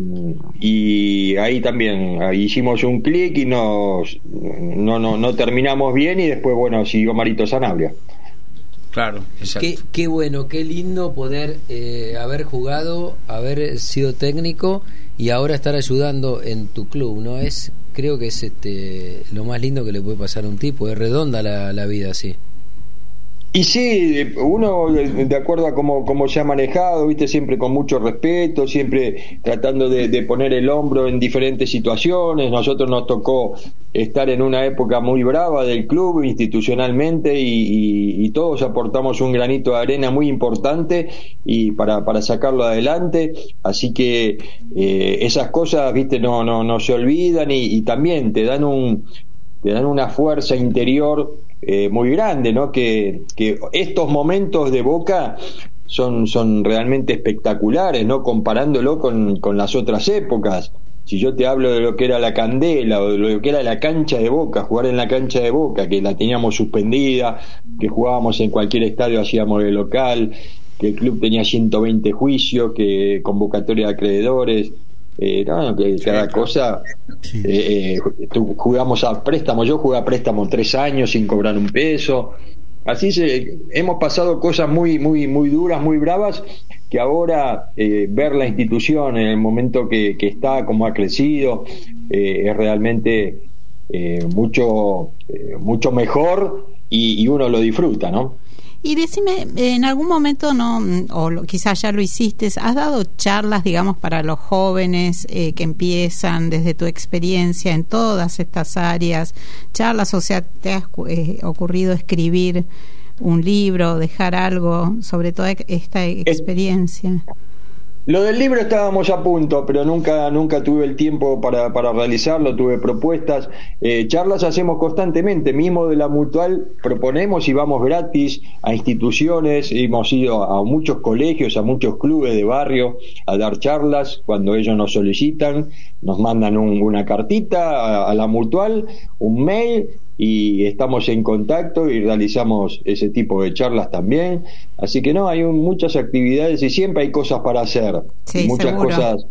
[SPEAKER 8] y ahí también ahí hicimos un clic y nos no, no, no terminamos bien y después, bueno, siguió Marito Sanabria.
[SPEAKER 3] Claro, exacto.
[SPEAKER 6] Qué, qué bueno, qué lindo poder eh, haber jugado, haber sido técnico y ahora estar ayudando en tu club, ¿no? Es, creo que es este lo más lindo que le puede pasar a un tipo, es redonda la, la vida así.
[SPEAKER 8] Y sí, uno de acuerdo a cómo, cómo se ha manejado, viste, siempre con mucho respeto, siempre tratando de, de poner el hombro en diferentes situaciones. Nosotros nos tocó estar en una época muy brava del club institucionalmente y, y, y todos aportamos un granito de arena muy importante y para, para sacarlo adelante. Así que eh, esas cosas, viste, no, no, no se olvidan y, y también te dan un, te dan una fuerza interior Eh, muy grande, ¿no? Que, que estos momentos de Boca son, son realmente espectaculares, ¿no? Comparándolo con, con las otras épocas. Si yo te hablo de lo que era la Candela o de lo que era la cancha de Boca, jugar en la cancha de Boca, que la teníamos suspendida, que jugábamos en cualquier estadio, hacíamos de local, que el club tenía ciento veinte juicios, que convocatoria de acreedores, Eh, no, que cada sí, cosa sí. eh, eh, jugamos a préstamo, yo jugué a préstamo tres años sin cobrar un peso, así se, hemos pasado cosas muy muy muy duras, muy bravas, que ahora eh, ver la institución en el momento que, que está, como ha crecido, eh, es realmente eh, mucho eh, mucho mejor y, y uno lo disfruta, ¿no?
[SPEAKER 5] Y decime, en algún momento, no, o lo, quizás ya lo hiciste, ¿has dado charlas, digamos, para los jóvenes eh, que empiezan desde tu experiencia en todas estas áreas? Charlas, o sea, ¿te ha eh, ocurrido escribir un libro, dejar algo sobre toda esta experiencia?
[SPEAKER 8] Lo del libro estábamos a punto, pero nunca nunca tuve el tiempo para, para realizarlo, tuve propuestas. Eh, charlas hacemos constantemente, mismo de la Mutual proponemos y vamos gratis a instituciones, hemos ido a muchos colegios, a muchos clubes de barrio a dar charlas cuando ellos nos solicitan, nos mandan un, una cartita a, a la Mutual, un mail, y estamos en contacto y realizamos ese tipo de charlas también, así que no, hay un, muchas actividades y siempre hay cosas para hacer,
[SPEAKER 5] sí,
[SPEAKER 8] muchas
[SPEAKER 5] seguro.
[SPEAKER 8] cosas.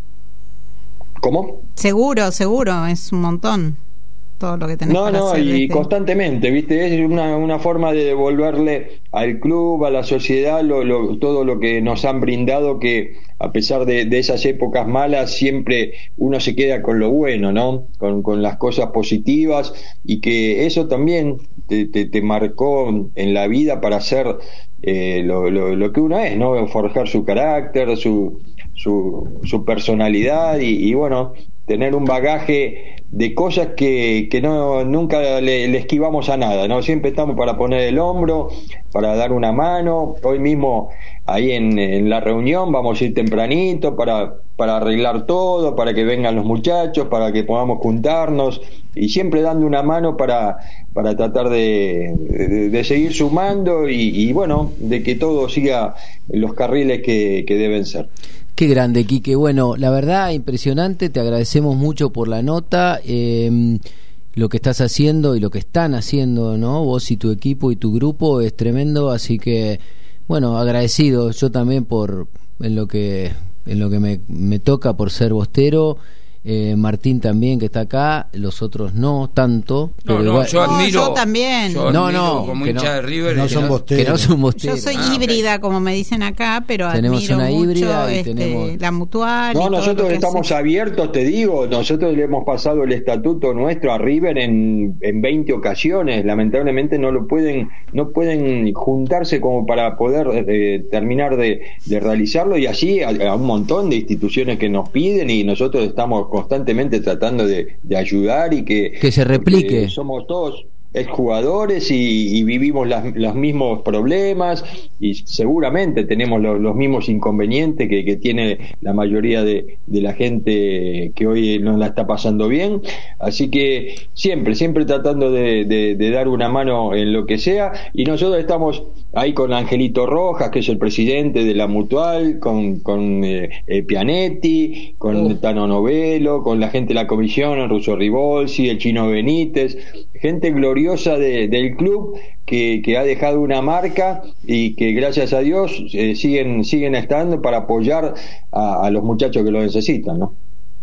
[SPEAKER 8] ¿Cómo?
[SPEAKER 5] Seguro, seguro, es un montón todo lo que tenés
[SPEAKER 8] no,
[SPEAKER 5] para
[SPEAKER 8] no,
[SPEAKER 5] hacer.
[SPEAKER 8] y
[SPEAKER 5] Desde...
[SPEAKER 8] constantemente, ¿viste? Es una, una forma de devolverle al club, a la sociedad, lo, lo, todo lo que nos han brindado, que a pesar de, de esas épocas malas, siempre uno se queda con lo bueno, ¿no? Con, con las cosas positivas, y que eso también te, te, te marcó en la vida para ser eh, lo, lo, lo que uno es, ¿no? Forjar su carácter, su, su, su personalidad y, y bueno, tener un bagaje de cosas que, que no nunca le, le esquivamos a nada, ¿no? Siempre estamos para poner el hombro, para dar una mano. Hoy mismo ahí en, en la reunión vamos a ir tempranito para, para arreglar todo, para que vengan los muchachos, para que podamos juntarnos y siempre dando una mano para, para tratar de, de, de seguir sumando y, y bueno, de que todo siga en los carriles que, que deben ser.
[SPEAKER 6] Qué grande, Quique. Bueno, la verdad, impresionante. Te agradecemos mucho por la nota, eh, lo que estás haciendo y lo que están haciendo, ¿no? Vos y tu equipo y tu grupo es tremendo, así que, bueno, agradecido yo también por en lo que en lo que me, me toca por ser bostero. Eh, Martín también, que está acá, los otros no tanto, pero
[SPEAKER 3] no, no,
[SPEAKER 6] igual...
[SPEAKER 3] yo admiro,
[SPEAKER 5] no, yo también
[SPEAKER 3] yo
[SPEAKER 6] no,
[SPEAKER 3] admiro
[SPEAKER 6] no,
[SPEAKER 3] como
[SPEAKER 6] que
[SPEAKER 3] hincha
[SPEAKER 6] no,
[SPEAKER 3] de River,
[SPEAKER 7] no
[SPEAKER 3] que
[SPEAKER 7] son
[SPEAKER 3] no,
[SPEAKER 7] bosteros.
[SPEAKER 6] que no son bosteros.
[SPEAKER 5] Yo soy
[SPEAKER 3] Ah,
[SPEAKER 5] híbrida, como me dicen acá, pero
[SPEAKER 6] Tenemos
[SPEAKER 5] admiro
[SPEAKER 6] una
[SPEAKER 5] mucho
[SPEAKER 6] híbrida y
[SPEAKER 5] este,
[SPEAKER 6] tenemos...
[SPEAKER 5] la Mutual.
[SPEAKER 8] No,
[SPEAKER 5] y todo
[SPEAKER 8] nosotros
[SPEAKER 5] lo que
[SPEAKER 8] estamos
[SPEAKER 5] hace.
[SPEAKER 8] abiertos, te digo, nosotros le hemos pasado el estatuto nuestro a River en, en veinte ocasiones, lamentablemente no lo pueden, no pueden juntarse como para poder eh, terminar de, de realizarlo, y así a, a un montón de instituciones que nos piden, y nosotros estamos constantemente tratando de, de ayudar y que,
[SPEAKER 6] que se replique.
[SPEAKER 8] Somos todos exjugadores y, y vivimos las, los mismos problemas y seguramente tenemos lo, los mismos inconvenientes que, que tiene la mayoría de, de la gente que hoy no la está pasando bien, así que siempre, siempre tratando de, de, de dar una mano en lo que sea, y nosotros estamos ahí con Angelito Rojas, que es el presidente de la Mutual, con, con eh, eh, Pianetti, con uh. Tano Novelo, con la gente de la comisión, el Russo Ribolsi, el Chino Benítez, gente gloriosa De, del club que, que ha dejado una marca y que gracias a Dios eh, siguen siguen estando para apoyar a, a los muchachos que lo necesitan, ¿no?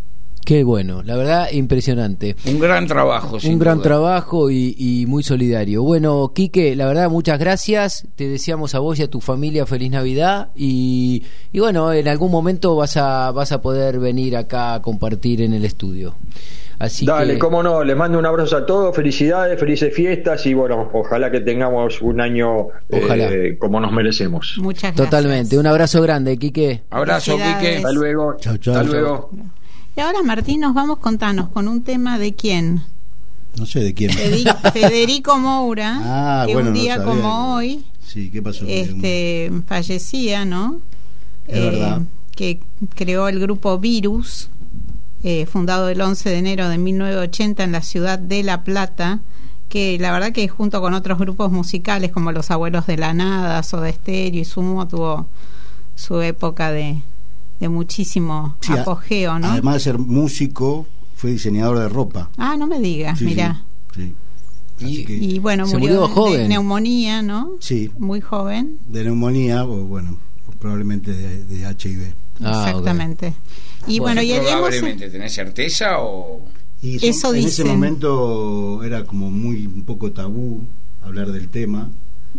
[SPEAKER 6] Qué bueno, la verdad, impresionante.
[SPEAKER 3] Un gran trabajo,
[SPEAKER 6] Un
[SPEAKER 3] sin
[SPEAKER 6] gran
[SPEAKER 3] duda.
[SPEAKER 6] trabajo y, y muy solidario. Bueno, Quique, la verdad, muchas gracias. Te deseamos a vos y a tu familia feliz Navidad. Y, y bueno, en algún momento vas a, vas a poder venir acá a compartir en el estudio. Así
[SPEAKER 8] Dale,
[SPEAKER 6] que...
[SPEAKER 8] cómo no, les mando un abrazo a todos, felicidades, felices fiestas y bueno, ojalá que tengamos un año eh, como nos merecemos.
[SPEAKER 5] Muchas gracias.
[SPEAKER 6] Totalmente, un abrazo grande, Quique.
[SPEAKER 3] Abrazo, Quique.
[SPEAKER 8] Hasta luego.
[SPEAKER 7] Chau, chau.
[SPEAKER 8] Hasta luego.
[SPEAKER 5] Y ahora, Martín, nos vamos, contanos, con un tema de quién.
[SPEAKER 7] No sé de quién.
[SPEAKER 5] Federico, Federico Moura,
[SPEAKER 7] Ah,
[SPEAKER 5] que
[SPEAKER 7] bueno,
[SPEAKER 5] un
[SPEAKER 7] no
[SPEAKER 5] día
[SPEAKER 7] sabía.
[SPEAKER 5] como hoy
[SPEAKER 7] Sí, ¿qué pasó?
[SPEAKER 5] este, fallecía, ¿no?
[SPEAKER 7] Es verdad.
[SPEAKER 5] Que creó el grupo Virus, eh, fundado el once de enero de mil novecientos ochenta en la ciudad de La Plata, que la verdad que junto con otros grupos musicales como Los Abuelos de la Nada, Soda Stereo y Sumo, tuvo su época de, de muchísimo
[SPEAKER 7] Sí, a-
[SPEAKER 5] apogeo, ¿no?
[SPEAKER 7] Además de ser músico, fue diseñador de ropa.
[SPEAKER 5] Ah, no me digas,
[SPEAKER 7] Sí,
[SPEAKER 5] mira.
[SPEAKER 7] Sí. sí. Así
[SPEAKER 6] Y-
[SPEAKER 7] que,
[SPEAKER 5] Y bueno,
[SPEAKER 6] Se
[SPEAKER 5] murió,
[SPEAKER 6] murió
[SPEAKER 5] de-
[SPEAKER 6] joven.
[SPEAKER 5] de neumonía, ¿no?
[SPEAKER 7] sí,
[SPEAKER 5] Muy joven.
[SPEAKER 7] de neumonía o bueno, probablemente de, de H I V.
[SPEAKER 6] Ah,
[SPEAKER 5] Exactamente. Y bueno, y el hemos-
[SPEAKER 3] Probablemente, ¿tenés certeza o...?
[SPEAKER 7] Y
[SPEAKER 5] Eso
[SPEAKER 7] son- en ese
[SPEAKER 5] dicen.
[SPEAKER 7] momento era como muy un poco tabú hablar del tema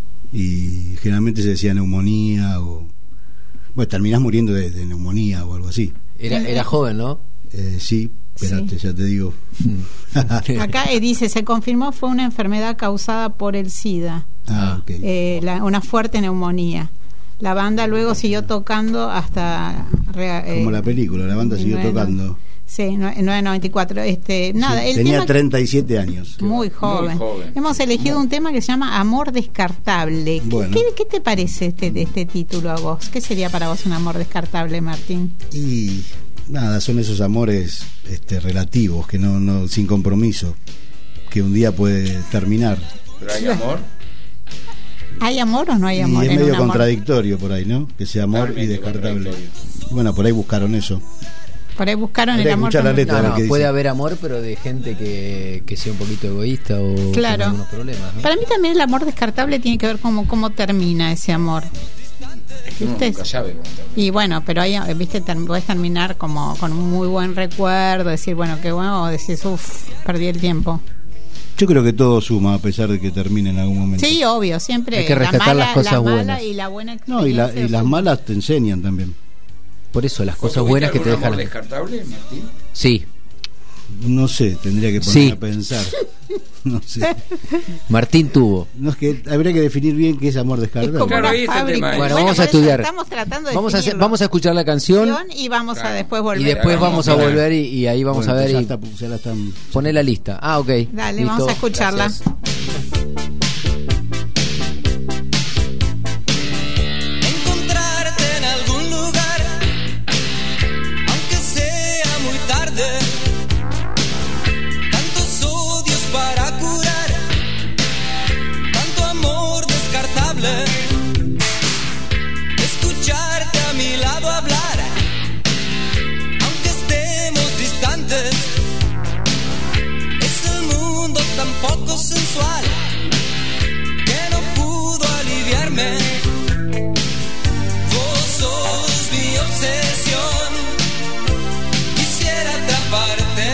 [SPEAKER 7] y generalmente se decía neumonía o bueno, terminás muriendo de, de neumonía o algo así.
[SPEAKER 6] Era, era joven, ¿no?
[SPEAKER 7] Eh, sí, espérate, ya te digo.
[SPEAKER 5] acá eh, dice, se confirmó fue una enfermedad causada por el SIDA,
[SPEAKER 7] Ah, ok.
[SPEAKER 5] eh, la- una fuerte neumonía. La banda luego siguió tocando hasta... rea- eh,
[SPEAKER 7] Como la película, la banda siguió
[SPEAKER 5] nueve-
[SPEAKER 7] tocando.
[SPEAKER 5] Sí, nue- nueve noventa y cuatro. Este, nada,
[SPEAKER 7] Sí,
[SPEAKER 5] el
[SPEAKER 7] tenía
[SPEAKER 5] tema-
[SPEAKER 7] treinta y siete años.
[SPEAKER 5] Muy joven.
[SPEAKER 3] joven.
[SPEAKER 5] Hemos elegido un tema que se llama Amor Descartable. ¿Qué,
[SPEAKER 7] Bueno.
[SPEAKER 5] qué- qué te parece este, este título a vos? ¿Qué sería para vos un amor descartable, Martín?
[SPEAKER 7] Y nada, son esos amores este, relativos, que no, no sin compromiso, que un día puede terminar.
[SPEAKER 3] ¿Pero hay amor?
[SPEAKER 5] ¿Hay amor o no hay
[SPEAKER 7] Y
[SPEAKER 5] amor?
[SPEAKER 7] es
[SPEAKER 5] en un
[SPEAKER 7] medio
[SPEAKER 5] amor?
[SPEAKER 7] contradictorio por ahí, ¿no? Que sea amor y
[SPEAKER 3] Totalmente
[SPEAKER 7] descartable.
[SPEAKER 3] contradictorio.
[SPEAKER 7] Bueno, por ahí buscaron eso.
[SPEAKER 5] Por ahí buscaron
[SPEAKER 7] Habría
[SPEAKER 5] el
[SPEAKER 7] que
[SPEAKER 5] amor.
[SPEAKER 7] escuchar la
[SPEAKER 5] con-
[SPEAKER 7] letra.
[SPEAKER 6] No,
[SPEAKER 7] a ver
[SPEAKER 6] no,
[SPEAKER 7] qué
[SPEAKER 6] puede
[SPEAKER 7] dice.
[SPEAKER 6] haber amor, pero de gente que, que sea un poquito egoísta o
[SPEAKER 5] Claro.
[SPEAKER 6] con algunos problemas, ¿no?
[SPEAKER 5] Para mí también el amor descartable tiene que ver cómo, cómo termina ese amor.
[SPEAKER 3] Uno
[SPEAKER 5] ¿Viste?
[SPEAKER 3] nunca sabe cómo termina.
[SPEAKER 5] Y bueno, pero ahí, viste, ter- podés terminar como con un muy buen recuerdo, decir, bueno, qué bueno, o decís, uff, perdí el tiempo.
[SPEAKER 7] Yo creo que todo suma, a pesar de que termine en algún momento.
[SPEAKER 5] Sí, obvio, siempre.
[SPEAKER 6] Hay que
[SPEAKER 5] la
[SPEAKER 6] rescatar
[SPEAKER 5] mala-
[SPEAKER 6] las cosas
[SPEAKER 5] la mala
[SPEAKER 6] buenas.
[SPEAKER 5] Y la buena
[SPEAKER 7] No, y, la- y
[SPEAKER 5] experiencia
[SPEAKER 7] las
[SPEAKER 5] suma.
[SPEAKER 7] malas te enseñan también.
[SPEAKER 6] Por eso, las
[SPEAKER 3] ¿Vos
[SPEAKER 6] cosas
[SPEAKER 3] tuviste
[SPEAKER 6] buenas que te
[SPEAKER 3] algún
[SPEAKER 6] dejan.
[SPEAKER 3] amor descartable, Martín?
[SPEAKER 6] Sí,
[SPEAKER 7] No sé, tendría que ponerme
[SPEAKER 6] Sí.
[SPEAKER 7] a pensar. No sé.
[SPEAKER 6] Martín tuvo.
[SPEAKER 7] No, es que habría que definir bien qué es amor
[SPEAKER 5] Es
[SPEAKER 7] descartable.
[SPEAKER 5] como
[SPEAKER 3] Claro,
[SPEAKER 5] una
[SPEAKER 3] ahí está el
[SPEAKER 5] fábrica.
[SPEAKER 3] tema.
[SPEAKER 6] Bueno,
[SPEAKER 5] Bueno,
[SPEAKER 6] vamos
[SPEAKER 5] por
[SPEAKER 6] a
[SPEAKER 5] eso
[SPEAKER 6] estudiar.
[SPEAKER 5] Estamos tratando de
[SPEAKER 6] Vamos a, hacer-
[SPEAKER 5] definirlo.
[SPEAKER 6] vamos a escuchar la canción
[SPEAKER 5] Y vamos a
[SPEAKER 3] Claro.
[SPEAKER 5] después volver.
[SPEAKER 6] y después
[SPEAKER 3] Claro,
[SPEAKER 6] vamos a
[SPEAKER 3] claro.
[SPEAKER 6] volver y, y ahí vamos
[SPEAKER 7] Bueno,
[SPEAKER 6] a ver
[SPEAKER 7] ya
[SPEAKER 6] y
[SPEAKER 7] está- ya la están.
[SPEAKER 6] poner la lista. Ah, ok.
[SPEAKER 5] Dale,
[SPEAKER 6] Listo.
[SPEAKER 5] vamos a escucharla.
[SPEAKER 6] Gracias.
[SPEAKER 9] Encontrarte en algún lugar, aunque sea muy tarde. Tantos odios para curar, tanto amor descartable. Escucharte a mi lado hablar, aunque estemos distantes. Es el mundo tan poco sensual que no pudo aliviarme. Vos sos mi obsesión, quisiera atraparte.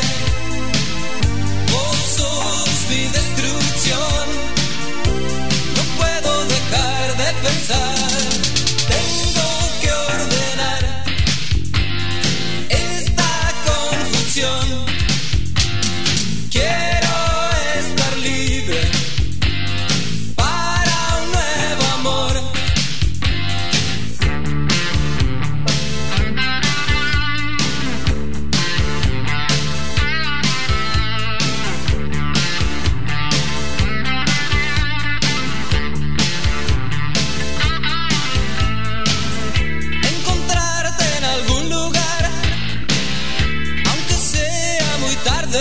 [SPEAKER 9] Vos sos mi destrucción, no puedo dejar de pensar. Tengo que ordenar esta confusión. Quiero estar libre para un nuevo amor. Encontrarte en algún lugar, aunque sea muy tarde.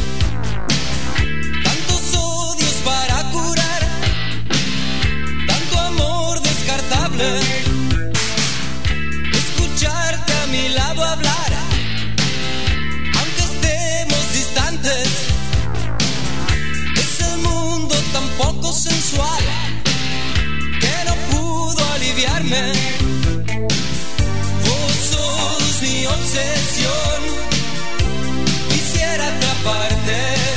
[SPEAKER 9] Tantos odios para curar, tanto amor descartable. Escucharte a mi lado hablar, aunque estemos distantes. Es el mundo tan poco sensual que no pudo aliviarme. Vos sos mi obsesión, quisiera atraparte.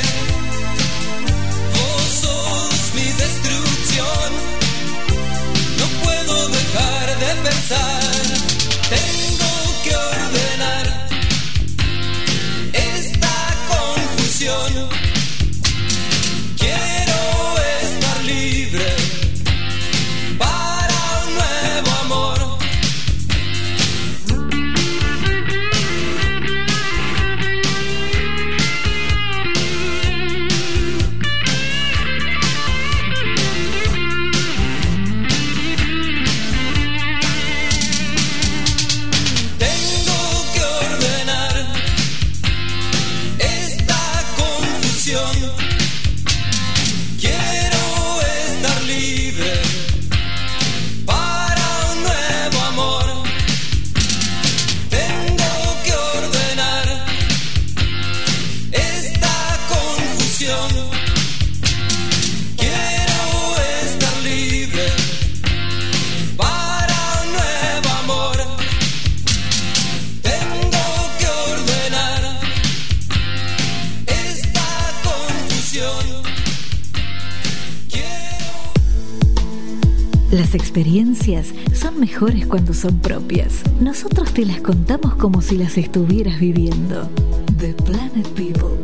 [SPEAKER 9] Vos sos mi destrucción, no puedo dejar de pensar. Tengo que ordenar esta
[SPEAKER 2] experiencias son mejores cuando son propias. Nosotros te las contamos como si las estuvieras viviendo. The Planet People.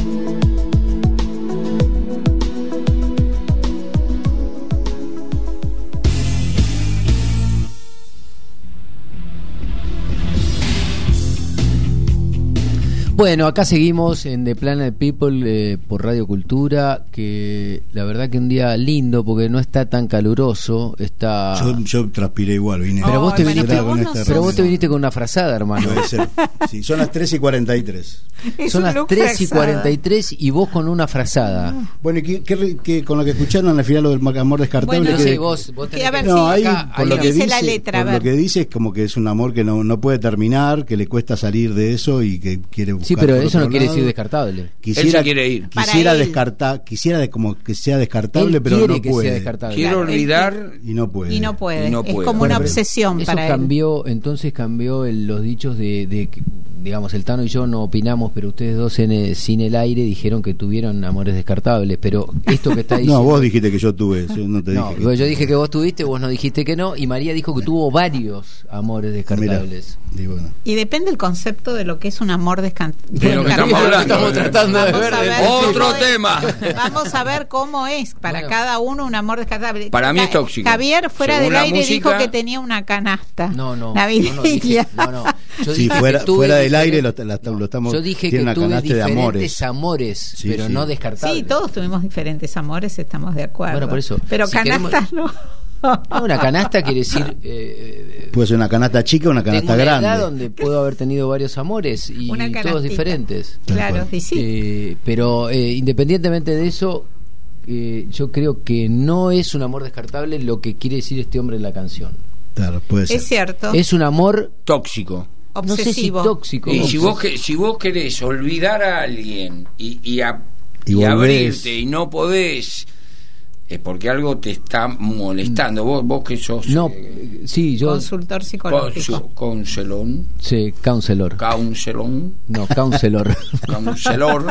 [SPEAKER 6] Bueno, acá seguimos en The Planet People eh, por Radio Cultura, que la verdad que un día lindo porque no está tan caluroso, está.
[SPEAKER 7] Yo, yo transpiré igual, vine.
[SPEAKER 6] Pero vos te
[SPEAKER 5] bueno,
[SPEAKER 6] viniste,
[SPEAKER 5] pero vos no
[SPEAKER 6] pero vos te viniste con una frazada, hermano.
[SPEAKER 7] Puede ser. Sí, son las tres y cuarenta y tres.
[SPEAKER 5] Es
[SPEAKER 6] Son
[SPEAKER 5] un
[SPEAKER 6] las
[SPEAKER 5] look
[SPEAKER 6] tres y
[SPEAKER 5] frazada.
[SPEAKER 6] cuarenta y tres y vos con una frazada.
[SPEAKER 7] Bueno, y que, que- que con lo que escucharon al final lo del amor descartable.
[SPEAKER 5] Bueno,
[SPEAKER 6] No
[SPEAKER 7] que,
[SPEAKER 6] sé, vos, vos tenés
[SPEAKER 5] Que, a ver,
[SPEAKER 6] que-
[SPEAKER 7] no,
[SPEAKER 5] sí,
[SPEAKER 7] ahí,
[SPEAKER 6] acá
[SPEAKER 7] por
[SPEAKER 6] hay
[SPEAKER 7] lo
[SPEAKER 6] una-
[SPEAKER 7] que
[SPEAKER 5] dice
[SPEAKER 7] dice,
[SPEAKER 5] la letra, a
[SPEAKER 7] por
[SPEAKER 5] ver.
[SPEAKER 7] lo que dice es como que es un amor que no, no puede terminar, que le cuesta salir de eso y que quiere buscar.
[SPEAKER 6] Sí, pero
[SPEAKER 7] por
[SPEAKER 6] eso no
[SPEAKER 7] otro
[SPEAKER 6] quiere
[SPEAKER 7] lado.
[SPEAKER 6] decir descartable.
[SPEAKER 7] Quisiera,
[SPEAKER 3] Él se quiere ir.
[SPEAKER 5] Para
[SPEAKER 7] Quisiera
[SPEAKER 5] él.
[SPEAKER 7] descartar, quisiera de, como que sea descartable,
[SPEAKER 6] Él
[SPEAKER 7] pero
[SPEAKER 6] quiere
[SPEAKER 7] no
[SPEAKER 6] que
[SPEAKER 7] puede.
[SPEAKER 6] sea descartable.
[SPEAKER 3] Quiero
[SPEAKER 5] Claro,
[SPEAKER 3] olvidar.
[SPEAKER 7] Y no puede.
[SPEAKER 5] Y no puede.
[SPEAKER 3] Y no
[SPEAKER 5] Es
[SPEAKER 3] puede.
[SPEAKER 5] como
[SPEAKER 7] Bueno,
[SPEAKER 5] una
[SPEAKER 7] pero
[SPEAKER 5] obsesión
[SPEAKER 6] Eso
[SPEAKER 5] para él.
[SPEAKER 6] cambió, entonces cambió el- los dichos de, de que, digamos, el Tano y yo no opinamos, pero ustedes dos en el, sin el aire dijeron que tuvieron amores descartables, pero esto que está diciendo...
[SPEAKER 7] No, vos dijiste que yo tuve, yo no te
[SPEAKER 6] No,
[SPEAKER 7] dije.
[SPEAKER 6] yo dije que vos tuviste, vos no dijiste que no, y María dijo que tuvo varios amores descartables.
[SPEAKER 7] Mirá, digo, no.
[SPEAKER 5] Y depende el concepto de lo que es un amor descan-
[SPEAKER 3] De lo que estamos
[SPEAKER 5] descartable.
[SPEAKER 3] hablando.
[SPEAKER 6] Estamos tratando de
[SPEAKER 5] Vamos
[SPEAKER 6] ver
[SPEAKER 5] a
[SPEAKER 6] de-
[SPEAKER 5] ver
[SPEAKER 3] Otro
[SPEAKER 5] cómo es-
[SPEAKER 3] tema.
[SPEAKER 5] Vamos a ver cómo es para
[SPEAKER 6] Bueno.
[SPEAKER 5] cada uno un amor descartable.
[SPEAKER 3] Para mí es
[SPEAKER 5] Ca-
[SPEAKER 3] tóxico.
[SPEAKER 5] Javier fuera
[SPEAKER 3] Según
[SPEAKER 5] del
[SPEAKER 3] la
[SPEAKER 5] aire
[SPEAKER 3] música-
[SPEAKER 5] dijo que tenía una canasta
[SPEAKER 6] No, no, no, no,
[SPEAKER 5] navideña.
[SPEAKER 6] dije- no, no. Yo
[SPEAKER 7] Sí,
[SPEAKER 6] dije que
[SPEAKER 7] fuera,
[SPEAKER 6] tuve
[SPEAKER 7] fuera del aire lo,
[SPEAKER 6] diferentes-
[SPEAKER 7] la- lo estamos.
[SPEAKER 6] Yo dije
[SPEAKER 7] tiene
[SPEAKER 6] que
[SPEAKER 7] una
[SPEAKER 6] tuve
[SPEAKER 7] canasta de
[SPEAKER 6] diferentes
[SPEAKER 7] amores.
[SPEAKER 6] amores,
[SPEAKER 7] Sí,
[SPEAKER 6] pero
[SPEAKER 7] sí.
[SPEAKER 6] no descartables.
[SPEAKER 5] Sí, todos tuvimos diferentes amores, estamos de acuerdo.
[SPEAKER 6] Bueno, por eso,
[SPEAKER 5] Pero
[SPEAKER 6] si
[SPEAKER 5] canastas no.
[SPEAKER 6] No, una canasta quiere decir... eh,
[SPEAKER 7] Puede ser una canasta chica o una
[SPEAKER 6] tengo
[SPEAKER 7] canasta
[SPEAKER 6] una
[SPEAKER 7] grande.
[SPEAKER 6] edad donde puedo haber tenido varios amores y
[SPEAKER 5] Una
[SPEAKER 6] todos
[SPEAKER 5] canastita.
[SPEAKER 6] diferentes.
[SPEAKER 7] Tal
[SPEAKER 5] Claro,
[SPEAKER 7] cual.
[SPEAKER 5] y sí.
[SPEAKER 6] Eh, pero eh, independientemente de eso, eh, yo creo que no es un amor descartable lo que quiere decir este hombre en la canción.
[SPEAKER 7] Claro, puede ser.
[SPEAKER 5] Es cierto.
[SPEAKER 6] Es un amor,
[SPEAKER 3] Tóxico.
[SPEAKER 6] no sé si
[SPEAKER 5] Obsesivo.
[SPEAKER 6] tóxico.
[SPEAKER 3] Y
[SPEAKER 6] o-
[SPEAKER 3] si vos, que- si vos querés olvidar a alguien y, y, a-
[SPEAKER 7] Y
[SPEAKER 3] y
[SPEAKER 7] volvés.
[SPEAKER 3] abrirte y no podés, es porque algo te está molestando. Vos, vos que sos
[SPEAKER 6] No,
[SPEAKER 3] eh,
[SPEAKER 6] sí, yo...
[SPEAKER 5] Consultor psicológico.
[SPEAKER 3] con- conselón,
[SPEAKER 6] Sí, counselor.
[SPEAKER 3] counselón,
[SPEAKER 6] No, counselor.
[SPEAKER 3] counselor.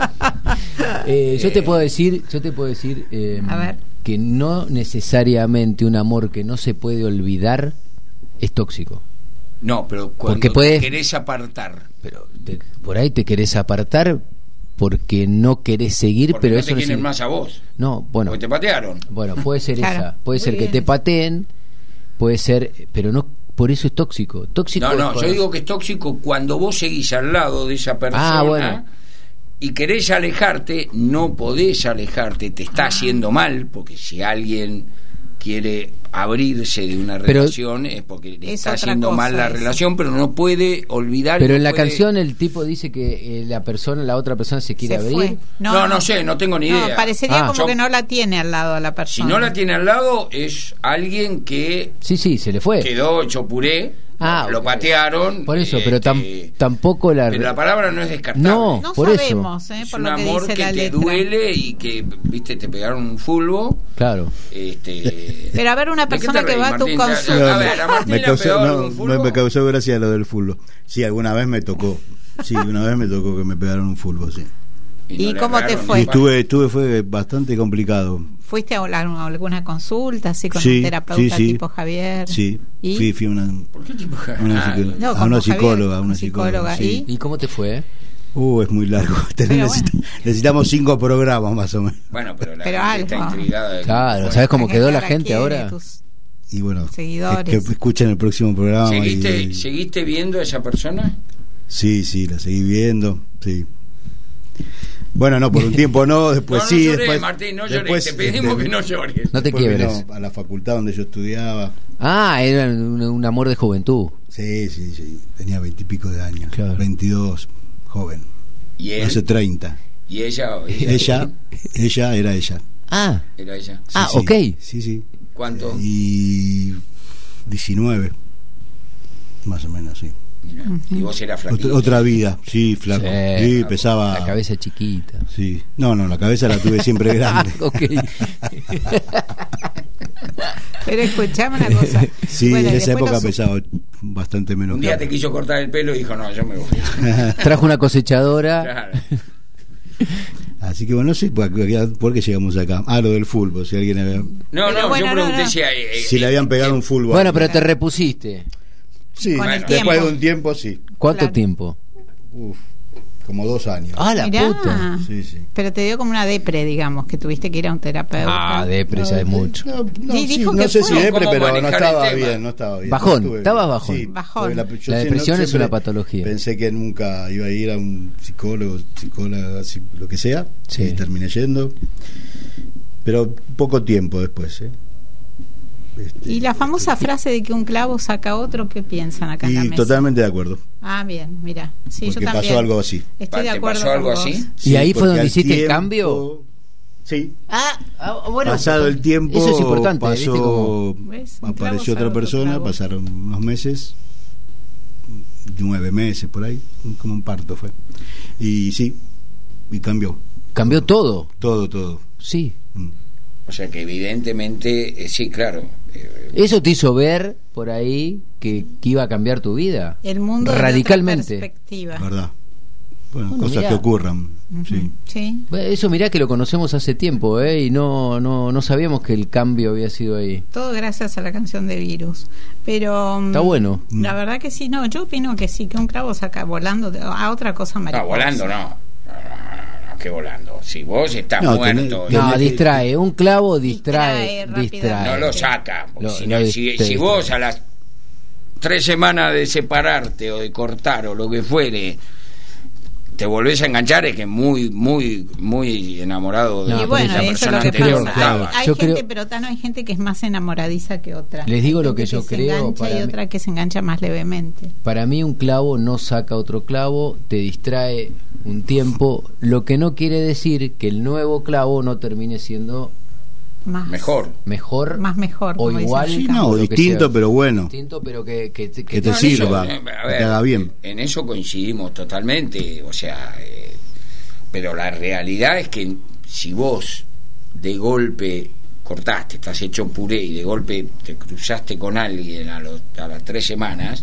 [SPEAKER 6] Eh, yo te puedo decir, yo te puedo decir eh,
[SPEAKER 5] A ver.
[SPEAKER 6] que no necesariamente un amor que no se puede olvidar es tóxico.
[SPEAKER 3] No, pero cuando
[SPEAKER 6] Porque puede-
[SPEAKER 3] querés apartar,
[SPEAKER 6] Pero te- por ahí te querés apartar porque no querés seguir,
[SPEAKER 3] porque
[SPEAKER 6] pero
[SPEAKER 3] no
[SPEAKER 6] eso
[SPEAKER 3] te
[SPEAKER 6] no
[SPEAKER 3] quieren
[SPEAKER 6] signi-
[SPEAKER 3] más a vos,
[SPEAKER 6] No, bueno,
[SPEAKER 3] porque te patearon.
[SPEAKER 6] bueno, puede ser
[SPEAKER 5] Claro,
[SPEAKER 6] esa, puede
[SPEAKER 5] muy
[SPEAKER 6] ser que
[SPEAKER 5] bien.
[SPEAKER 6] te pateen, puede ser, pero no por eso es tóxico. Tóxico
[SPEAKER 3] No,
[SPEAKER 6] es
[SPEAKER 3] no,
[SPEAKER 6] cuando-
[SPEAKER 3] yo digo que es tóxico cuando vos seguís al lado de esa persona
[SPEAKER 6] Ah, bueno.
[SPEAKER 3] y querés alejarte, no podés alejarte, te está haciendo mal, porque si alguien quiere abrirse de una
[SPEAKER 6] Pero-
[SPEAKER 3] relación es porque le
[SPEAKER 5] Es
[SPEAKER 3] está
[SPEAKER 5] otra
[SPEAKER 3] haciendo
[SPEAKER 5] cosa
[SPEAKER 3] mal la
[SPEAKER 5] eso.
[SPEAKER 3] relación, pero no puede olvidar.
[SPEAKER 6] Pero
[SPEAKER 3] no
[SPEAKER 6] en la
[SPEAKER 3] puede-
[SPEAKER 6] canción el tipo dice que eh, la persona, la otra persona se quiere
[SPEAKER 5] Se
[SPEAKER 6] abrir.
[SPEAKER 5] fue.
[SPEAKER 3] No, no sé, no tengo ni
[SPEAKER 5] No,
[SPEAKER 3] idea.
[SPEAKER 5] parecería
[SPEAKER 6] Ah.
[SPEAKER 5] como
[SPEAKER 3] Yo-
[SPEAKER 5] que no la tiene al lado a la
[SPEAKER 3] Si
[SPEAKER 5] persona.
[SPEAKER 3] no la tiene al lado, es alguien que
[SPEAKER 6] Sí, sí, se le fue.
[SPEAKER 3] quedó hecho puré,
[SPEAKER 6] Ah,
[SPEAKER 3] lo patearon.
[SPEAKER 6] Por eso, pero
[SPEAKER 3] este,
[SPEAKER 6] tam- tampoco la...
[SPEAKER 3] pero la palabra no es descartable.
[SPEAKER 6] No,
[SPEAKER 5] No
[SPEAKER 6] por eso.
[SPEAKER 5] sabemos, eh,
[SPEAKER 3] Es
[SPEAKER 5] por
[SPEAKER 3] un
[SPEAKER 5] lo que
[SPEAKER 3] amor
[SPEAKER 5] dice
[SPEAKER 3] que
[SPEAKER 5] la
[SPEAKER 3] te
[SPEAKER 5] letra.
[SPEAKER 3] duele y que, viste, te pegaron un fulbo.
[SPEAKER 6] Claro.
[SPEAKER 3] Este,
[SPEAKER 5] Pero a ver, una
[SPEAKER 3] ¿de qué
[SPEAKER 5] persona
[SPEAKER 3] te
[SPEAKER 5] que
[SPEAKER 3] reís,
[SPEAKER 5] va a tu
[SPEAKER 3] Martín?
[SPEAKER 5] consulta.
[SPEAKER 3] A ver, a Martín
[SPEAKER 7] me
[SPEAKER 3] le
[SPEAKER 7] causó,
[SPEAKER 3] pegaron
[SPEAKER 7] no,
[SPEAKER 3] un fulbo.
[SPEAKER 7] no, me causó gracia lo del fulbo. Sí, alguna vez me tocó. Sí, una vez me tocó que me pegaron un fulbo, sí.
[SPEAKER 5] ¿Y
[SPEAKER 3] no le
[SPEAKER 5] cómo te
[SPEAKER 3] agarraron
[SPEAKER 5] fue?
[SPEAKER 7] Y
[SPEAKER 3] ni
[SPEAKER 7] estuve, estuve, fue bastante complicado.
[SPEAKER 5] ¿Fuiste a la- a alguna consulta así con
[SPEAKER 7] Sí,
[SPEAKER 5] un terapeuta
[SPEAKER 7] sí, sí.
[SPEAKER 5] tipo Javier?
[SPEAKER 7] Sí,
[SPEAKER 5] ¿Y?
[SPEAKER 7] fui, fui a una,
[SPEAKER 3] ¿Por qué tipo?
[SPEAKER 7] a una,
[SPEAKER 3] Ah,
[SPEAKER 7] psico-
[SPEAKER 5] No,
[SPEAKER 7] a
[SPEAKER 5] como
[SPEAKER 7] una
[SPEAKER 5] Javier,
[SPEAKER 7] psicóloga, a
[SPEAKER 5] como
[SPEAKER 7] una psicóloga.
[SPEAKER 5] psicóloga.
[SPEAKER 7] sí.
[SPEAKER 5] ¿Y?
[SPEAKER 6] ¿Y cómo te fue?
[SPEAKER 7] Uh, es muy largo.
[SPEAKER 5] Pero
[SPEAKER 7] Necesita-
[SPEAKER 5] bueno.
[SPEAKER 7] Necesitamos cinco programas más o menos.
[SPEAKER 3] Bueno, pero la
[SPEAKER 5] Pero
[SPEAKER 3] gente está
[SPEAKER 5] algo.
[SPEAKER 3] intrigada. de-
[SPEAKER 6] Claro,
[SPEAKER 3] Bueno,
[SPEAKER 6] ¿sabes cómo quedó la
[SPEAKER 5] la
[SPEAKER 6] gente
[SPEAKER 5] quiere,
[SPEAKER 6] ahora?
[SPEAKER 5] tus-
[SPEAKER 7] Y bueno,
[SPEAKER 5] Seguidores.
[SPEAKER 7] que, que escuchen el próximo programa.
[SPEAKER 3] ¿Seguiste,
[SPEAKER 7] y-
[SPEAKER 3] ¿Seguiste viendo a esa persona?
[SPEAKER 7] Sí, sí, la seguí viendo, sí. Bueno, no, por un tiempo no, después
[SPEAKER 3] no, no
[SPEAKER 7] sí.
[SPEAKER 3] llores,
[SPEAKER 7] después,
[SPEAKER 3] Martín, no
[SPEAKER 7] después,
[SPEAKER 3] llores. Te pedimos
[SPEAKER 7] este,
[SPEAKER 3] que no llores.
[SPEAKER 6] No te
[SPEAKER 7] después
[SPEAKER 6] quiebres.
[SPEAKER 7] vino a la facultad donde yo estudiaba.
[SPEAKER 6] Ah, era un, un amor de juventud.
[SPEAKER 7] Sí, sí, sí. Tenía veintipico de años.
[SPEAKER 6] Claro.
[SPEAKER 7] veintidós, joven.
[SPEAKER 3] Y él,
[SPEAKER 7] Hace treinta.
[SPEAKER 3] y ella,
[SPEAKER 7] Ella, ella era ella.
[SPEAKER 6] Ah,
[SPEAKER 3] era ella.
[SPEAKER 7] Sí,
[SPEAKER 6] Ah,
[SPEAKER 7] sí.
[SPEAKER 6] ok.
[SPEAKER 7] Sí, sí.
[SPEAKER 3] ¿Cuánto?
[SPEAKER 7] Y diecinueve, más o menos, sí.
[SPEAKER 3] Mira, y vos eras flaquito.
[SPEAKER 7] Otra, otra vida, sí, flaco.
[SPEAKER 6] Sí,
[SPEAKER 7] Sí, pesaba.
[SPEAKER 6] la cabeza chiquita.
[SPEAKER 7] Sí. No, no, la cabeza la tuve siempre grande.
[SPEAKER 6] Ah, ok.
[SPEAKER 5] Pero escuchame una cosa.
[SPEAKER 7] Sí,
[SPEAKER 5] Bueno,
[SPEAKER 7] en
[SPEAKER 5] y
[SPEAKER 7] esa
[SPEAKER 5] después
[SPEAKER 7] época
[SPEAKER 5] los-
[SPEAKER 7] pesaba bastante menos.
[SPEAKER 3] Un día
[SPEAKER 7] que
[SPEAKER 3] te
[SPEAKER 7] ahora.
[SPEAKER 3] quiso cortar el pelo y dijo, no, yo me voy.
[SPEAKER 6] Trajo una cosechadora.
[SPEAKER 3] Claro.
[SPEAKER 7] Así que bueno, no sé por qué, por qué llegamos acá. Ah, lo del fútbol, si alguien había...
[SPEAKER 3] No,
[SPEAKER 5] Pero
[SPEAKER 3] no,
[SPEAKER 5] bueno,
[SPEAKER 3] yo pregunté
[SPEAKER 5] no, no.
[SPEAKER 3] si... eh,
[SPEAKER 7] si le habían pegado un fútbol.
[SPEAKER 6] Bueno, pero te repusiste.
[SPEAKER 7] Sí,
[SPEAKER 5] Con el
[SPEAKER 7] después
[SPEAKER 5] tiempo.
[SPEAKER 7] de un tiempo, sí.
[SPEAKER 6] ¿Cuánto
[SPEAKER 5] Claro.
[SPEAKER 6] tiempo?
[SPEAKER 7] Uf, como dos años.
[SPEAKER 6] Ah, la
[SPEAKER 5] Mirá.
[SPEAKER 6] puta.
[SPEAKER 7] Sí, sí.
[SPEAKER 5] Pero te dio como una depre, digamos, que tuviste que ir a un terapeuta.
[SPEAKER 6] Ah, depre, ya es mucho.
[SPEAKER 7] No, no,
[SPEAKER 5] Sí,
[SPEAKER 7] sí,
[SPEAKER 5] dijo
[SPEAKER 7] no
[SPEAKER 5] que
[SPEAKER 7] sé
[SPEAKER 5] fue.
[SPEAKER 7] si depre,
[SPEAKER 3] ¿Cómo
[SPEAKER 7] pero no
[SPEAKER 3] manejar
[SPEAKER 7] estaba
[SPEAKER 3] el tema?
[SPEAKER 7] bien, no estaba bien.
[SPEAKER 6] Bajón,
[SPEAKER 7] No estuve
[SPEAKER 6] estabas
[SPEAKER 7] bien.
[SPEAKER 6] bajón.
[SPEAKER 7] Sí,
[SPEAKER 5] Bajón.
[SPEAKER 7] porque yo
[SPEAKER 6] La
[SPEAKER 7] sí-
[SPEAKER 6] depresión es
[SPEAKER 7] siempre
[SPEAKER 6] una patología.
[SPEAKER 7] Pensé que nunca iba a ir a un psicólogo, psicóloga, psi- lo que sea,
[SPEAKER 6] Sí.
[SPEAKER 7] y terminé yendo. Pero poco tiempo después, ¿eh? Este,
[SPEAKER 5] Y la famosa frase de que un clavo saca otro, ¿qué piensan acá en la
[SPEAKER 7] Y
[SPEAKER 5] mesa?
[SPEAKER 7] totalmente de acuerdo.
[SPEAKER 5] Ah, bien, mira. Sí,
[SPEAKER 7] Porque
[SPEAKER 5] yo también.
[SPEAKER 7] pasó algo así.
[SPEAKER 5] Estoy de
[SPEAKER 3] ¿Te
[SPEAKER 5] acuerdo
[SPEAKER 3] pasó algo
[SPEAKER 5] con vos.
[SPEAKER 3] así?
[SPEAKER 6] ¿Y
[SPEAKER 7] Sí,
[SPEAKER 6] ahí fue
[SPEAKER 7] porque
[SPEAKER 6] donde
[SPEAKER 7] al
[SPEAKER 6] hiciste el
[SPEAKER 7] tiempo-
[SPEAKER 6] cambio?
[SPEAKER 7] Sí.
[SPEAKER 6] Ah, ah, bueno.
[SPEAKER 7] Pasado el tiempo,
[SPEAKER 6] Eso es importante,
[SPEAKER 7] pasó,
[SPEAKER 6] ¿viste? Como-
[SPEAKER 5] ¿Ves? Un clavo
[SPEAKER 7] apareció
[SPEAKER 5] saca
[SPEAKER 7] otra
[SPEAKER 5] otro
[SPEAKER 7] persona,
[SPEAKER 5] clavo.
[SPEAKER 7] pasaron unos meses, nueve meses por ahí, como un parto fue. Y sí, y cambió.
[SPEAKER 6] Cambió todo.
[SPEAKER 7] Todo, todo.
[SPEAKER 6] Sí.
[SPEAKER 7] Mm.
[SPEAKER 3] O sea que evidentemente, eh, sí, claro. eh,
[SPEAKER 6] Eso te hizo ver por ahí que, que iba a cambiar tu vida.
[SPEAKER 5] El mundo desde
[SPEAKER 6] radicalmente.
[SPEAKER 5] otra perspectiva.
[SPEAKER 7] ¿Verdad? Bueno,
[SPEAKER 6] Bueno,
[SPEAKER 7] cosas
[SPEAKER 6] mirá.
[SPEAKER 7] que ocurran.
[SPEAKER 5] Ujú.
[SPEAKER 7] Sí.
[SPEAKER 5] Sí.
[SPEAKER 6] Bueno, eso mirá que lo conocemos hace tiempo, ¿eh? Y no, no, no sabíamos que el cambio había sido ahí.
[SPEAKER 5] Todo gracias a la canción de Virus. Pero mm,
[SPEAKER 6] Está bueno.
[SPEAKER 5] la verdad que sí, no, yo opino que sí, que un clavo saca volando de- a otra cosa
[SPEAKER 3] no,
[SPEAKER 5] mariposa.
[SPEAKER 3] volando no. No, no, no, que volando. Si vos estás
[SPEAKER 7] No,
[SPEAKER 3] muerto...
[SPEAKER 7] tenés-
[SPEAKER 6] No,
[SPEAKER 7] tenés-
[SPEAKER 6] distrae. Un clavo distrae.
[SPEAKER 5] Distrae
[SPEAKER 6] Distrae.
[SPEAKER 5] rápidamente.
[SPEAKER 3] no lo saca. porque
[SPEAKER 6] Lo-
[SPEAKER 3] si,
[SPEAKER 6] lo
[SPEAKER 3] no- si-
[SPEAKER 6] distrae.
[SPEAKER 3] si vos a las tres semanas de separarte o de cortar o lo que fuere te volvés a enganchar, es que muy, muy, muy enamorado de,
[SPEAKER 6] No,
[SPEAKER 5] Y
[SPEAKER 6] pero
[SPEAKER 5] bueno,
[SPEAKER 3] esa
[SPEAKER 5] eso es
[SPEAKER 3] persona
[SPEAKER 5] lo que
[SPEAKER 3] anterior
[SPEAKER 5] pasa.
[SPEAKER 3] que estabas.
[SPEAKER 5] Hay, hay
[SPEAKER 6] Yo
[SPEAKER 5] gente,
[SPEAKER 6] creo-
[SPEAKER 5] pero Tano, hay gente que es más enamoradiza que otra.
[SPEAKER 6] Les digo
[SPEAKER 5] Hay
[SPEAKER 6] lo
[SPEAKER 5] gente
[SPEAKER 6] que yo
[SPEAKER 5] se
[SPEAKER 6] creo,
[SPEAKER 5] engancha
[SPEAKER 6] para
[SPEAKER 5] y
[SPEAKER 6] mí-
[SPEAKER 5] otra que se engancha más levemente.
[SPEAKER 6] Para mí un clavo no saca otro clavo, te distrae un tiempo, lo que no quiere decir que el nuevo clavo no termine siendo
[SPEAKER 5] Más
[SPEAKER 3] Mejor.
[SPEAKER 6] mejor
[SPEAKER 5] Más mejor,
[SPEAKER 6] o
[SPEAKER 5] como
[SPEAKER 6] igual.
[SPEAKER 5] dicen
[SPEAKER 7] Sí,
[SPEAKER 5] acá.
[SPEAKER 7] no,
[SPEAKER 6] o lo que
[SPEAKER 7] distinto,
[SPEAKER 6] sea.
[SPEAKER 7] pero bueno.
[SPEAKER 6] Distinto, pero que, que, que-
[SPEAKER 7] Que te
[SPEAKER 6] no,
[SPEAKER 7] sirva.
[SPEAKER 3] Eso, eh, a
[SPEAKER 7] que
[SPEAKER 3] ver,
[SPEAKER 7] te haga bien.
[SPEAKER 3] En eso coincidimos totalmente, o sea, eh, pero la realidad es que si vos de golpe cortaste, estás hecho puré y de golpe te cruzaste con alguien a, los, a las tres semanas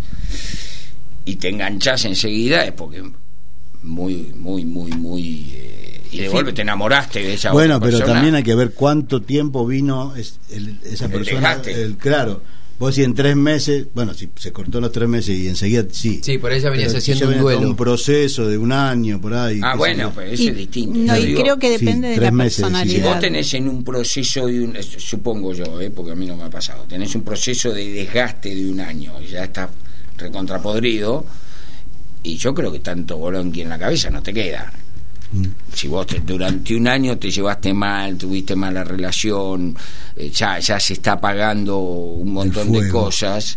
[SPEAKER 3] y te enganchás enseguida, es porque muy, muy, muy, muy... eh, y de golpe te enamoraste de esa
[SPEAKER 7] Bueno,
[SPEAKER 3] otra
[SPEAKER 7] pero
[SPEAKER 3] persona.
[SPEAKER 7] también hay que ver cuánto tiempo vino es- el- esa
[SPEAKER 3] El
[SPEAKER 7] persona.
[SPEAKER 3] desgaste.
[SPEAKER 7] el- claro, vos si en tres meses, bueno, si se cortó los tres meses y enseguida sí.
[SPEAKER 6] Sí, por ella venías
[SPEAKER 7] Pero si
[SPEAKER 6] haciendo
[SPEAKER 7] ya
[SPEAKER 6] un
[SPEAKER 7] viene todo
[SPEAKER 6] duelo.
[SPEAKER 7] un proceso de un año por ahí.
[SPEAKER 3] Ah,
[SPEAKER 7] qué sé
[SPEAKER 3] bueno,
[SPEAKER 7] yo.
[SPEAKER 3] pues eso
[SPEAKER 5] Y-
[SPEAKER 3] es distinto.
[SPEAKER 5] No,
[SPEAKER 3] Yo
[SPEAKER 5] y
[SPEAKER 3] digo,
[SPEAKER 5] creo que
[SPEAKER 7] sí,
[SPEAKER 5] depende de
[SPEAKER 7] tres
[SPEAKER 5] la
[SPEAKER 7] meses, sí, sí.
[SPEAKER 3] si
[SPEAKER 5] personalidad.
[SPEAKER 3] vos tenés en un proceso de un, supongo yo, eh, porque a mí no me ha pasado, tenés un proceso de desgaste de un año y ya está recontrapodrido, y yo creo que tanto bolonqui en la cabeza no te queda.
[SPEAKER 7] Mm.
[SPEAKER 3] Si vos te- durante un año te llevaste mal, tuviste mala relación, eh, ya, ya se está pagando un montón de
[SPEAKER 7] fuego.
[SPEAKER 3] cosas.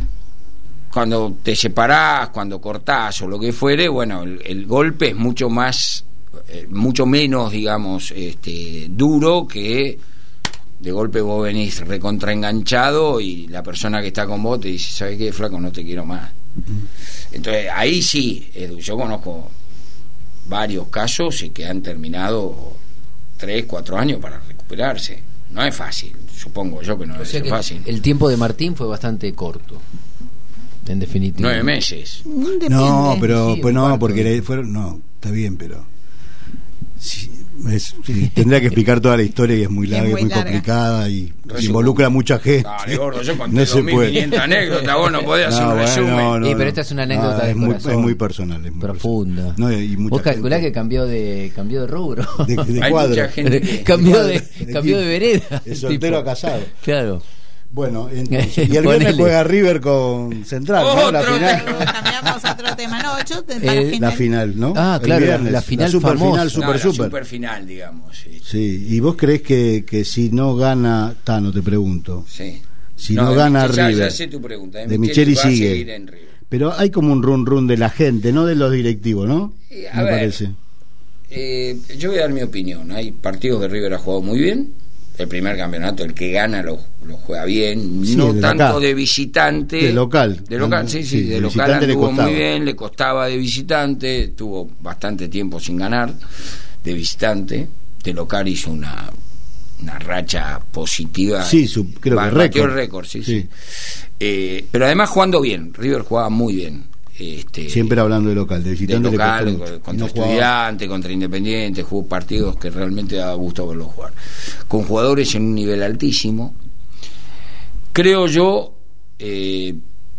[SPEAKER 3] Cuando te separás, cuando cortás o lo que fuere, bueno, el, el golpe es mucho más, eh, mucho menos, digamos, este, duro que de golpe vos venís recontraenganchado y la persona que está con vos te dice, ¿sabes qué, flaco? No te quiero más. Entonces, ahí sí, Edu, yo conozco varios casos y que han terminado tres, cuatro años para recuperarse. No es fácil, supongo yo que no
[SPEAKER 6] O
[SPEAKER 3] es
[SPEAKER 6] sea que
[SPEAKER 3] fácil.
[SPEAKER 6] el tiempo de Martín fue bastante corto, en definitiva.
[SPEAKER 3] Nueve meses.
[SPEAKER 5] Mm, depende.
[SPEAKER 7] No, pero
[SPEAKER 6] Sí,
[SPEAKER 7] pues no,
[SPEAKER 6] cuarto.
[SPEAKER 7] porque le fueron, no, está bien, pero sí, es- sí, tendría que explicar toda la historia y es muy
[SPEAKER 5] Es
[SPEAKER 7] larga, y
[SPEAKER 5] muy
[SPEAKER 7] muy
[SPEAKER 5] larga.
[SPEAKER 7] complicada y
[SPEAKER 3] Resumo.
[SPEAKER 7] involucra a mucha gente.
[SPEAKER 3] Dale, gordo, yo conté
[SPEAKER 7] No se
[SPEAKER 3] dos mil
[SPEAKER 7] puede.
[SPEAKER 3] quinientas anécdotas, vos no podés hacer
[SPEAKER 7] No,
[SPEAKER 3] un
[SPEAKER 7] bueno,
[SPEAKER 3] resumen.
[SPEAKER 7] no, no,
[SPEAKER 6] Sí, pero
[SPEAKER 7] no.
[SPEAKER 6] esta es una anécdota
[SPEAKER 7] No,
[SPEAKER 6] de
[SPEAKER 7] es, muy,
[SPEAKER 6] corazón.
[SPEAKER 7] es muy personal, es muy
[SPEAKER 6] Profunda.
[SPEAKER 7] personal. No, y mucha
[SPEAKER 6] Vos calculá
[SPEAKER 7] gente-
[SPEAKER 6] que cambió de cambió de rubro.
[SPEAKER 7] de, de
[SPEAKER 3] Hay
[SPEAKER 7] cuadro.
[SPEAKER 3] mucha gente que-
[SPEAKER 6] cambió de
[SPEAKER 7] ¿De
[SPEAKER 6] cambió
[SPEAKER 7] quién?
[SPEAKER 6] de vereda.
[SPEAKER 7] De soltero
[SPEAKER 6] tipo.
[SPEAKER 7] a casado.
[SPEAKER 6] Claro.
[SPEAKER 7] Bueno, entonces, y el viernes
[SPEAKER 6] Ponele.
[SPEAKER 7] juega River con Central, ¿no? La
[SPEAKER 3] Otro
[SPEAKER 7] final.
[SPEAKER 3] tema.
[SPEAKER 5] Cambiamos a otro tema. No, yo te- para
[SPEAKER 6] El-
[SPEAKER 5] final.
[SPEAKER 7] La final, ¿no?
[SPEAKER 6] Ah,
[SPEAKER 7] El
[SPEAKER 6] claro, la-
[SPEAKER 7] viernes,
[SPEAKER 6] la final
[SPEAKER 7] super
[SPEAKER 6] famosa.
[SPEAKER 7] final,
[SPEAKER 3] No,
[SPEAKER 7] super,
[SPEAKER 3] la
[SPEAKER 7] super.
[SPEAKER 3] super final, digamos. Sí.
[SPEAKER 7] Sí, y vos creés que, que si no gana, Tano, te pregunto,
[SPEAKER 3] Sí.
[SPEAKER 7] si no,
[SPEAKER 3] de
[SPEAKER 7] gana
[SPEAKER 3] Micheli- ya-
[SPEAKER 7] River,
[SPEAKER 3] ya sé tu pregunta.
[SPEAKER 7] de Micheli
[SPEAKER 3] va a
[SPEAKER 7] sigue.
[SPEAKER 3] seguir en River.
[SPEAKER 7] pero hay como un run run de la gente, no de los directivos, ¿no?
[SPEAKER 3] Y, a
[SPEAKER 7] Me
[SPEAKER 3] ver,
[SPEAKER 7] parece.
[SPEAKER 3] Eh, yo voy a dar mi opinión. Hay partidos que River ha jugado muy bien. El primer campeonato, el que gana lo, lo juega bien,
[SPEAKER 7] Sí,
[SPEAKER 3] no
[SPEAKER 7] de
[SPEAKER 3] tanto
[SPEAKER 7] acá.
[SPEAKER 3] de visitante.
[SPEAKER 7] De local.
[SPEAKER 3] De local, sí, sí,
[SPEAKER 7] Sí,
[SPEAKER 3] de,
[SPEAKER 7] de
[SPEAKER 3] local
[SPEAKER 7] visitante le
[SPEAKER 3] anduvo
[SPEAKER 7] costaba.
[SPEAKER 3] muy bien, le costaba de visitante, tuvo bastante tiempo sin ganar de visitante. De local hizo una, una racha positiva.
[SPEAKER 7] Sí, su- creo
[SPEAKER 3] Ba-
[SPEAKER 7] que
[SPEAKER 3] batió
[SPEAKER 7] récord.
[SPEAKER 3] el récord, sí, sí.
[SPEAKER 7] Sí.
[SPEAKER 3] Eh, pero además jugando bien, River jugaba muy bien. Este,
[SPEAKER 7] siempre hablando de local, de visitante
[SPEAKER 3] de local,
[SPEAKER 7] le costó
[SPEAKER 3] contra
[SPEAKER 7] mucho. No
[SPEAKER 3] Estudiante, contra Independiente, jugó partidos que realmente da gusto verlos jugar, con jugadores en un nivel altísimo. Creo yo eh,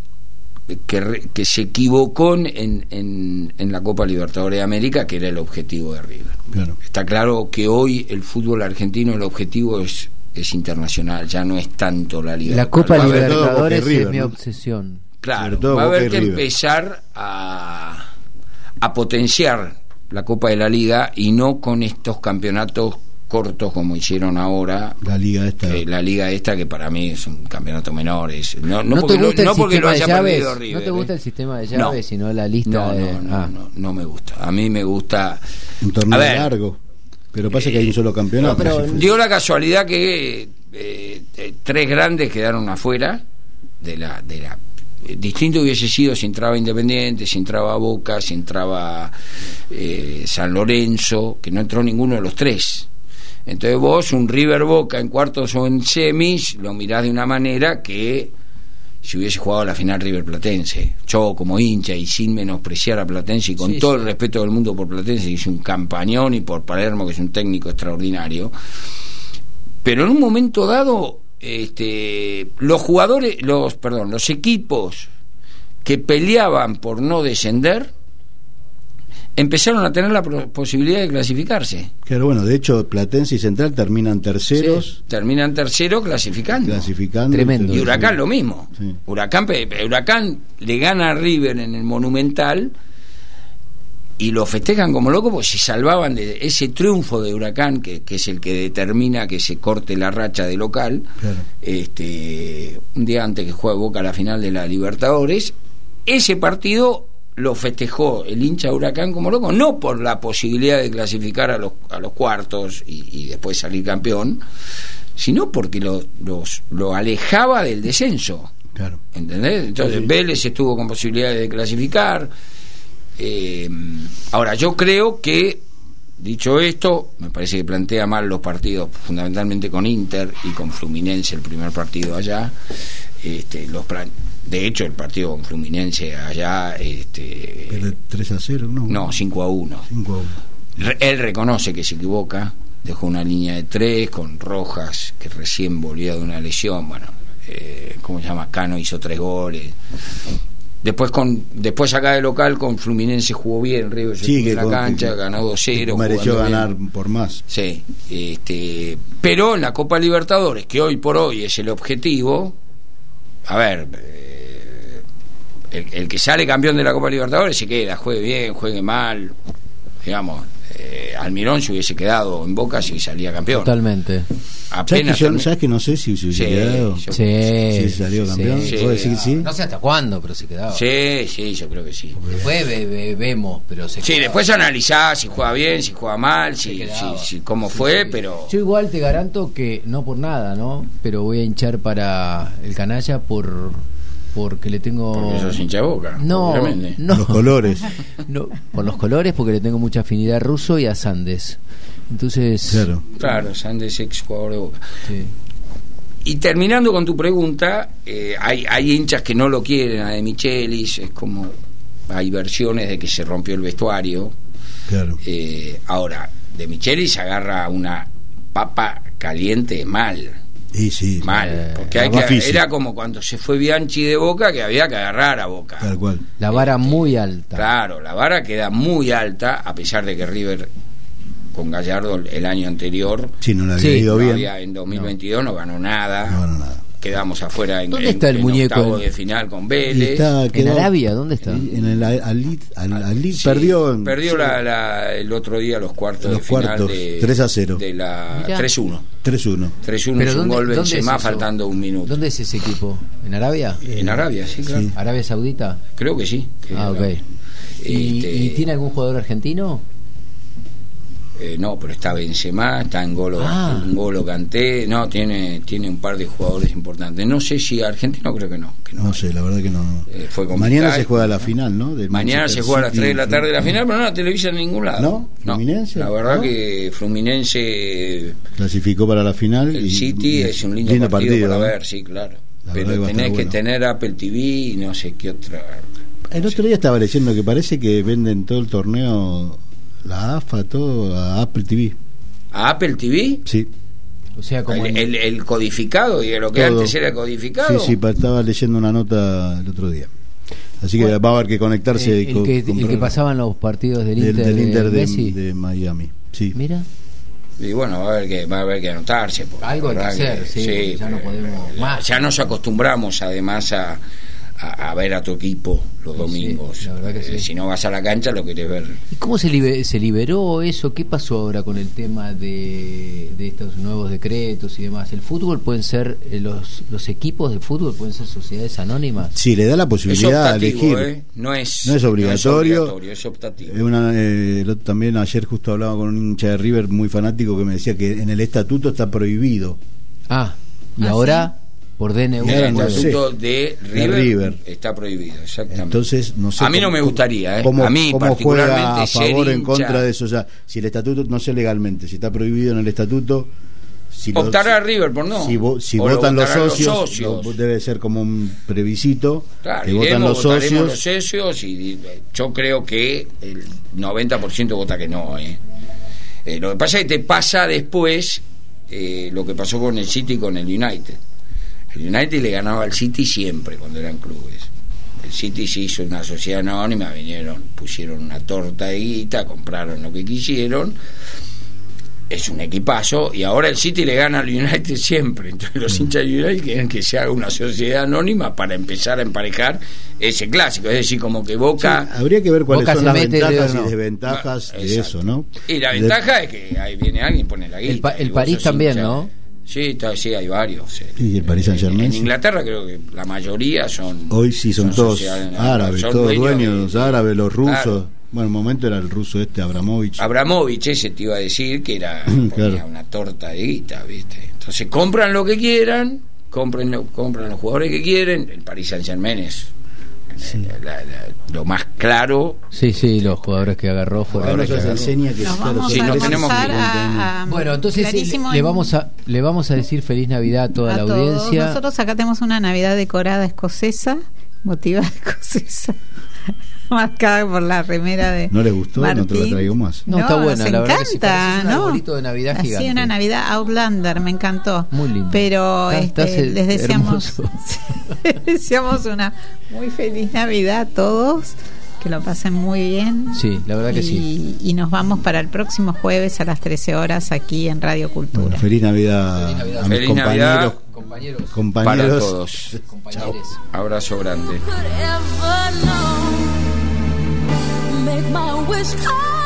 [SPEAKER 3] que, que se equivocó en, en, en la Copa Libertadores de América, que era el objetivo de River.
[SPEAKER 7] Claro.
[SPEAKER 3] Está claro que hoy el fútbol argentino, el objetivo es, es internacional, ya no es tanto la Liga.
[SPEAKER 6] La Copa
[SPEAKER 7] Sobre todo
[SPEAKER 6] Libertadores
[SPEAKER 7] Boca y River,
[SPEAKER 6] es mi
[SPEAKER 7] ¿no?
[SPEAKER 6] obsesión.
[SPEAKER 3] Claro,
[SPEAKER 7] todo
[SPEAKER 3] va a
[SPEAKER 7] Boca
[SPEAKER 3] haber
[SPEAKER 7] y
[SPEAKER 3] que
[SPEAKER 7] River.
[SPEAKER 3] empezar a, a potenciar la Copa de la Liga y no con estos campeonatos cortos como hicieron ahora.
[SPEAKER 7] La liga esta.
[SPEAKER 3] Eh, la liga esta que para mí es un campeonato menor. Es, no, no,
[SPEAKER 6] ¿No
[SPEAKER 3] porque
[SPEAKER 6] te
[SPEAKER 3] lo,
[SPEAKER 6] gusta
[SPEAKER 3] no
[SPEAKER 6] el
[SPEAKER 3] porque lo
[SPEAKER 6] sistema
[SPEAKER 3] haya
[SPEAKER 6] de llaves?
[SPEAKER 3] perdido River.
[SPEAKER 6] ¿No te gusta
[SPEAKER 3] eh.
[SPEAKER 6] el sistema de
[SPEAKER 3] No.
[SPEAKER 6] llaves, sino la lista
[SPEAKER 3] No,
[SPEAKER 6] de...?
[SPEAKER 3] no, no,
[SPEAKER 6] ah.
[SPEAKER 3] no, no me gusta. A mí me gusta...
[SPEAKER 7] Un torneo
[SPEAKER 3] A ver,
[SPEAKER 7] largo. Pero pasa que hay un solo campeonato.
[SPEAKER 6] no, pero-
[SPEAKER 7] Si fue-
[SPEAKER 3] dio la casualidad que eh, eh, tres grandes quedaron afuera de la de la eh, distinto hubiese sido si entraba Independiente, si entraba Boca, si entraba eh, San Lorenzo, que no entró ninguno de los tres. Entonces vos, un River Boca en cuartos o en semis, lo mirás de una manera que si hubiese jugado la final River Platense. Yo como hincha y sin menospreciar a Platense y con
[SPEAKER 6] Sí,
[SPEAKER 3] todo
[SPEAKER 6] sí.
[SPEAKER 3] el respeto del mundo por Platense, que es un campañón, y por Palermo, que es un técnico extraordinario, pero en un momento dado este, los jugadores, los perdón, los equipos que peleaban por no descender empezaron a tener la pro- posibilidad de clasificarse.
[SPEAKER 7] Claro, bueno, de hecho, Platense y Central terminan terceros,
[SPEAKER 3] Sí, terminan tercero clasificando.
[SPEAKER 7] clasificando.
[SPEAKER 6] Tremendo.
[SPEAKER 3] Y Huracán lo mismo.
[SPEAKER 7] Sí.
[SPEAKER 3] Huracán, pe- pe- Huracán le gana a River en el Monumental y lo festejan como loco porque se salvaban de ese triunfo de Huracán, que, que es el que determina que se corte la racha de local.
[SPEAKER 7] Claro.
[SPEAKER 3] Este, un día antes que juegue Boca la final de la Libertadores, ese partido lo festejó el hincha de Huracán como loco, no por la posibilidad de clasificar a los, a los cuartos y, y después salir campeón, sino porque lo, los, lo alejaba del descenso.
[SPEAKER 7] Claro.
[SPEAKER 3] ¿Entendés? Entonces
[SPEAKER 7] Sí.
[SPEAKER 3] Vélez estuvo con posibilidades de clasificar. Eh, ahora, yo creo que, dicho esto, me parece que plantea mal los partidos, fundamentalmente con Inter y con Fluminense, el primer partido allá. Este, los plan- de hecho, el partido con Fluminense allá, este,
[SPEAKER 7] Pero tres a cero, ¿no?
[SPEAKER 3] no, cinco a uno.
[SPEAKER 7] cinco a uno.
[SPEAKER 3] Re- Él reconoce que se equivoca, dejó una línea de tres con Rojas, que recién volvía de una lesión. Bueno, eh, ¿cómo se llama? Cano hizo tres goles. Después con después acá de local con Fluminense jugó bien, River se
[SPEAKER 7] Sí,
[SPEAKER 3] puso
[SPEAKER 7] que
[SPEAKER 3] en la
[SPEAKER 7] con-
[SPEAKER 3] cancha,
[SPEAKER 7] que-
[SPEAKER 3] ganó dos cero.
[SPEAKER 7] Mereció
[SPEAKER 3] jugando
[SPEAKER 7] ganar
[SPEAKER 3] bien.
[SPEAKER 7] por más.
[SPEAKER 3] Sí, este, pero en la Copa Libertadores, que hoy por hoy es el objetivo, a ver, eh, el, el que sale campeón de la Copa Libertadores se queda, juegue bien, juegue mal, digamos, eh, Almirón se hubiese quedado en Boca si salía campeón.
[SPEAKER 6] Totalmente.
[SPEAKER 7] ¿Sabes que,
[SPEAKER 3] Apenas
[SPEAKER 7] yo,
[SPEAKER 3] termi-
[SPEAKER 7] ¿Sabes que no sé si se hubiese
[SPEAKER 3] Sí,
[SPEAKER 7] quedado?
[SPEAKER 3] yo-
[SPEAKER 6] Sí.
[SPEAKER 7] Sí, salió campeón.
[SPEAKER 3] sí.
[SPEAKER 7] ¿Puedo decir que sí?
[SPEAKER 6] No sé hasta cuándo, pero se quedaba.
[SPEAKER 3] Sí, sí, yo creo que sí.
[SPEAKER 6] Después ve- ve- vemos, pero se
[SPEAKER 3] Sí,
[SPEAKER 6] quedaba.
[SPEAKER 3] después analizás si juega bien, si juega mal, si,
[SPEAKER 6] quedaba.
[SPEAKER 3] si, si cómo fue, pero
[SPEAKER 6] Yo igual te garanto que, no por nada, ¿no? Pero voy a hinchar para el canalla por porque le tengo...
[SPEAKER 3] porque sos hincha de Boca.
[SPEAKER 6] No,
[SPEAKER 3] obviamente.
[SPEAKER 6] no.
[SPEAKER 7] Los colores.
[SPEAKER 6] No, por los colores, porque le tengo mucha afinidad a Russo y a Sandes. Entonces...
[SPEAKER 7] Claro.
[SPEAKER 3] Claro, Sandes ex jugador de Boca.
[SPEAKER 6] Sí.
[SPEAKER 3] Y terminando con tu pregunta, eh, hay, hay hinchas que no lo quieren a De Michelis, es como hay versiones de que se rompió el vestuario.
[SPEAKER 7] Claro.
[SPEAKER 3] Eh, ahora, De Michelis agarra una papa caliente mal,
[SPEAKER 7] Y sí.
[SPEAKER 3] mal,
[SPEAKER 6] Eh,
[SPEAKER 3] porque hay
[SPEAKER 7] más
[SPEAKER 3] que,
[SPEAKER 7] físico.
[SPEAKER 3] era como cuando se fue Bianchi de Boca, que había que agarrar a Boca.
[SPEAKER 7] Tal cual.
[SPEAKER 6] La vara muy alta.
[SPEAKER 3] Claro, la vara queda muy alta, a pesar de que River con Gallardo el año anterior
[SPEAKER 7] Sí, no le había
[SPEAKER 6] Sí.
[SPEAKER 7] ido
[SPEAKER 3] no
[SPEAKER 7] bien.
[SPEAKER 3] había- en dos mil veintidós no, ganó nada.
[SPEAKER 7] No, no, nada.
[SPEAKER 3] Quedamos afuera en,
[SPEAKER 6] ¿Dónde
[SPEAKER 3] en-
[SPEAKER 6] está el
[SPEAKER 3] en
[SPEAKER 6] muñeco?
[SPEAKER 3] octavo de final con
[SPEAKER 7] Y
[SPEAKER 3] Vélez.
[SPEAKER 7] está,
[SPEAKER 6] ¿En
[SPEAKER 7] quedó-
[SPEAKER 6] Arabia? ¿Dónde está?
[SPEAKER 7] En el Al-Lit, al, Al-Lit
[SPEAKER 3] Sí,
[SPEAKER 7] perdió. en-
[SPEAKER 3] perdió la, la- el otro día los cuartos
[SPEAKER 7] Los
[SPEAKER 3] de final
[SPEAKER 7] cuartos,
[SPEAKER 3] de
[SPEAKER 7] tres a cero.
[SPEAKER 3] de la
[SPEAKER 6] Mirá.
[SPEAKER 3] tres uno.
[SPEAKER 7] tres uno.
[SPEAKER 3] tres uno
[SPEAKER 6] Pero
[SPEAKER 3] es un
[SPEAKER 6] ¿dónde-
[SPEAKER 3] gol
[SPEAKER 6] dónde es
[SPEAKER 3] Benzema
[SPEAKER 6] eso?
[SPEAKER 3] faltando un minuto.
[SPEAKER 6] ¿Dónde es ese equipo? ¿En Arabia?
[SPEAKER 3] En Arabia, sí, claro.
[SPEAKER 7] Sí.
[SPEAKER 6] ¿Arabia Saudita?
[SPEAKER 3] Creo que sí. que
[SPEAKER 6] Ah,
[SPEAKER 3] era-
[SPEAKER 6] ok. ¿Y,
[SPEAKER 3] Este,
[SPEAKER 6] y tiene algún jugador argentino?
[SPEAKER 3] eh, no, pero está Benzema, está N'Golo,
[SPEAKER 6] Ah.
[SPEAKER 3] N'Golo Kanté, no, tiene tiene un par de jugadores importantes. No sé si argentino, creo que no. Que no,
[SPEAKER 7] No sé, la verdad que no. no.
[SPEAKER 3] Eh, fue con
[SPEAKER 7] Mañana
[SPEAKER 3] Vizcay.
[SPEAKER 7] se juega la final, ¿no? Del
[SPEAKER 3] Mañana se
[SPEAKER 7] Manchester
[SPEAKER 3] juega a las
[SPEAKER 7] City,
[SPEAKER 3] tres de la tarde la
[SPEAKER 7] ¿no?
[SPEAKER 3] final, pero no la televisa en ningún lado.
[SPEAKER 7] ¿No? ¿Fluminense?
[SPEAKER 3] La verdad
[SPEAKER 7] ¿No?
[SPEAKER 3] que Fluminense,
[SPEAKER 7] Clasificó para la final.
[SPEAKER 3] el
[SPEAKER 7] y-
[SPEAKER 3] City es un lindo, partido, para
[SPEAKER 7] ¿eh?
[SPEAKER 3] ver, sí, claro.
[SPEAKER 7] La
[SPEAKER 3] Pero
[SPEAKER 7] verdad que va a
[SPEAKER 3] tenés
[SPEAKER 7] estar
[SPEAKER 3] que
[SPEAKER 7] bueno.
[SPEAKER 3] tener Apple T V y no sé qué otra.
[SPEAKER 7] El otro día estaba leyendo que parece que venden todo el torneo, la A F A, todo a Apple T V.
[SPEAKER 3] ¿A Apple T V?
[SPEAKER 7] Sí.
[SPEAKER 6] O sea, como
[SPEAKER 3] el,
[SPEAKER 6] el,
[SPEAKER 3] el, el codificado, y lo que
[SPEAKER 7] todo.
[SPEAKER 3] antes era codificado.
[SPEAKER 7] Sí, sí, pa- estaba leyendo una nota el otro día. Así que
[SPEAKER 6] Bueno,
[SPEAKER 7] va a haber que conectarse.
[SPEAKER 6] el,
[SPEAKER 7] y
[SPEAKER 6] el
[SPEAKER 7] co-
[SPEAKER 6] que, el
[SPEAKER 7] comprar-
[SPEAKER 6] que pasaban los partidos del,
[SPEAKER 7] del,
[SPEAKER 6] Inter,
[SPEAKER 7] del
[SPEAKER 6] de
[SPEAKER 7] Inter de,
[SPEAKER 6] Messi.
[SPEAKER 7] de Miami. Sí.
[SPEAKER 6] Mira,
[SPEAKER 3] Y bueno, va a haber que, va a haber que anotarse. porque
[SPEAKER 6] algo hay que
[SPEAKER 3] la verdad
[SPEAKER 6] hacer, sí, porque ya no
[SPEAKER 3] porque,
[SPEAKER 6] podemos
[SPEAKER 3] eh,
[SPEAKER 6] más.
[SPEAKER 3] Ya nos acostumbramos además a, a, a ver a tu equipo los
[SPEAKER 6] Sí,
[SPEAKER 3] domingos.
[SPEAKER 6] sí, la verdad que
[SPEAKER 3] Eh,
[SPEAKER 6] sí.
[SPEAKER 3] Si no vas a la cancha, lo querés ver.
[SPEAKER 6] ¿y cómo se, libe- se liberó eso? ¿Qué pasó ahora con el tema de, de estos nuevos decretos y demás? ¿El fútbol pueden ser, eh, los, los equipos de fútbol pueden ser sociedades anónimas?
[SPEAKER 7] Sí, le da la
[SPEAKER 3] Es
[SPEAKER 7] posibilidad de
[SPEAKER 3] optativo,
[SPEAKER 7] elegir.
[SPEAKER 3] ¿eh? No es,
[SPEAKER 7] No es obligatorio.
[SPEAKER 3] No es, obligatorio, es optativo.
[SPEAKER 7] Es una, eh, el otro- también ayer justo hablaba con un hincha de River muy fanático que me decía que en el estatuto está prohibido.
[SPEAKER 6] Ah, y
[SPEAKER 5] ¿Ah,
[SPEAKER 6] ahora por D N U.
[SPEAKER 3] El
[SPEAKER 7] Ahora no
[SPEAKER 3] estatuto
[SPEAKER 7] sé.
[SPEAKER 3] de
[SPEAKER 7] De
[SPEAKER 3] River,
[SPEAKER 7] River.
[SPEAKER 3] está prohibido, exactamente.
[SPEAKER 7] Entonces, no sé.
[SPEAKER 3] A mí no
[SPEAKER 7] cómo-
[SPEAKER 3] me gustaría, ¿eh?
[SPEAKER 7] Cómo,
[SPEAKER 3] A mí
[SPEAKER 7] cómo
[SPEAKER 3] particularmente
[SPEAKER 7] juega a
[SPEAKER 3] ser
[SPEAKER 7] favor o en
[SPEAKER 3] hincha-
[SPEAKER 7] contra de eso. O sea, si el estatuto, no sé legalmente, si está prohibido en el estatuto. Si lo-
[SPEAKER 3] Optará River por no.
[SPEAKER 7] Si, vo- si
[SPEAKER 3] O lo
[SPEAKER 7] votan los
[SPEAKER 3] votarán
[SPEAKER 7] socios,
[SPEAKER 3] socios.
[SPEAKER 7] lo- debe ser como un plebiscito.
[SPEAKER 3] Claro,
[SPEAKER 7] que votan
[SPEAKER 3] iremos,
[SPEAKER 7] los
[SPEAKER 3] votaremos
[SPEAKER 7] socios.
[SPEAKER 3] los socios y eh, yo creo que el noventa por ciento vota que no. ¿eh? Eh, lo que pasa es que te pasa después eh, lo que pasó con el City y con el United. El United le ganaba al City siempre cuando eran clubes. El City se hizo una sociedad anónima, vinieron, pusieron una torta de guita, compraron lo que quisieron. Es un equipazo y ahora el City le gana al United siempre. Entonces los hinchas del United quieren que se haga una sociedad anónima para empezar a emparejar ese clásico. Es decir, como que Boca...
[SPEAKER 7] Sí, habría que ver cuáles
[SPEAKER 6] Boca
[SPEAKER 7] son
[SPEAKER 6] se
[SPEAKER 7] las
[SPEAKER 6] mete,
[SPEAKER 7] ventajas
[SPEAKER 6] River
[SPEAKER 7] y
[SPEAKER 6] no.
[SPEAKER 7] desventajas
[SPEAKER 3] Ah,
[SPEAKER 7] de
[SPEAKER 3] exacto.
[SPEAKER 7] eso, ¿no?
[SPEAKER 3] Y la
[SPEAKER 7] De-
[SPEAKER 3] ventaja es que ahí viene alguien y pone la guita.
[SPEAKER 6] El pa- el
[SPEAKER 3] y vos
[SPEAKER 6] París
[SPEAKER 3] sos
[SPEAKER 6] también,
[SPEAKER 3] hincha.
[SPEAKER 6] ¿no?
[SPEAKER 3] Sí, está, sí, hay varios. eh.
[SPEAKER 7] Y el Paris Saint-Germain,
[SPEAKER 3] En, en
[SPEAKER 7] sí.
[SPEAKER 3] Inglaterra creo que la mayoría son...
[SPEAKER 7] Hoy sí son, todos
[SPEAKER 3] sociedades,
[SPEAKER 7] árabes,
[SPEAKER 3] son
[SPEAKER 7] todos dueños,
[SPEAKER 3] de-
[SPEAKER 7] árabes, los rusos.
[SPEAKER 3] Claro.
[SPEAKER 7] Bueno, en un momento era el ruso este, Abramovich.
[SPEAKER 3] Abramovich, ese te iba a decir que era
[SPEAKER 7] Claro.
[SPEAKER 3] ponía una torta de guita, ¿viste? Entonces compran lo que quieran, compren lo, compran los jugadores que quieren. El Paris Saint-Germain es
[SPEAKER 7] Sí.
[SPEAKER 3] la- la- la- lo más claro.
[SPEAKER 6] Sí, sí, los jugadores que agarró fueron.
[SPEAKER 7] Ahora nos enseña que
[SPEAKER 5] Nos
[SPEAKER 7] claro,
[SPEAKER 5] vamos
[SPEAKER 3] sí,
[SPEAKER 5] a
[SPEAKER 3] no
[SPEAKER 5] almorzar
[SPEAKER 3] tenemos que-
[SPEAKER 5] a, a-
[SPEAKER 6] Bueno, entonces le,
[SPEAKER 5] clarísimo
[SPEAKER 6] le
[SPEAKER 5] en-
[SPEAKER 6] vamos a le vamos a decir feliz Navidad a toda
[SPEAKER 5] a
[SPEAKER 6] la
[SPEAKER 5] todos.
[SPEAKER 6] audiencia.
[SPEAKER 5] Nosotros acá tenemos una Navidad decorada escocesa, motivada escocesa, marcada por la remera de
[SPEAKER 7] ¿No les gustó? No te la
[SPEAKER 5] Martín.
[SPEAKER 7] traigo más.
[SPEAKER 6] No, está buena,
[SPEAKER 5] nos
[SPEAKER 6] la verdad que sí,
[SPEAKER 5] encanta,
[SPEAKER 6] parece un
[SPEAKER 5] ¿no?
[SPEAKER 6] arbolito de Navidad
[SPEAKER 5] Así
[SPEAKER 6] gigante.
[SPEAKER 5] una Navidad Outlander, me encantó.
[SPEAKER 6] Muy lindo.
[SPEAKER 5] Pero
[SPEAKER 6] Está-
[SPEAKER 5] este,
[SPEAKER 6] está
[SPEAKER 5] les deseamos
[SPEAKER 6] hermoso.
[SPEAKER 5] les deseamos una muy feliz Navidad a todos, que lo pasen muy bien.
[SPEAKER 6] Sí, la verdad que
[SPEAKER 5] y,
[SPEAKER 6] sí.
[SPEAKER 5] y nos vamos para el próximo jueves a las trece horas aquí en Radio Cultura.
[SPEAKER 7] Bueno, feliz Navidad,
[SPEAKER 6] Feliz Navidad.
[SPEAKER 7] a mis
[SPEAKER 3] Feliz
[SPEAKER 7] compañeros.
[SPEAKER 3] Navidad.
[SPEAKER 6] Compañeros,
[SPEAKER 7] compañeros.
[SPEAKER 3] Para todos.
[SPEAKER 6] compañeros.
[SPEAKER 3] Abrazo grande.
[SPEAKER 10] Could ever know. Make my wish come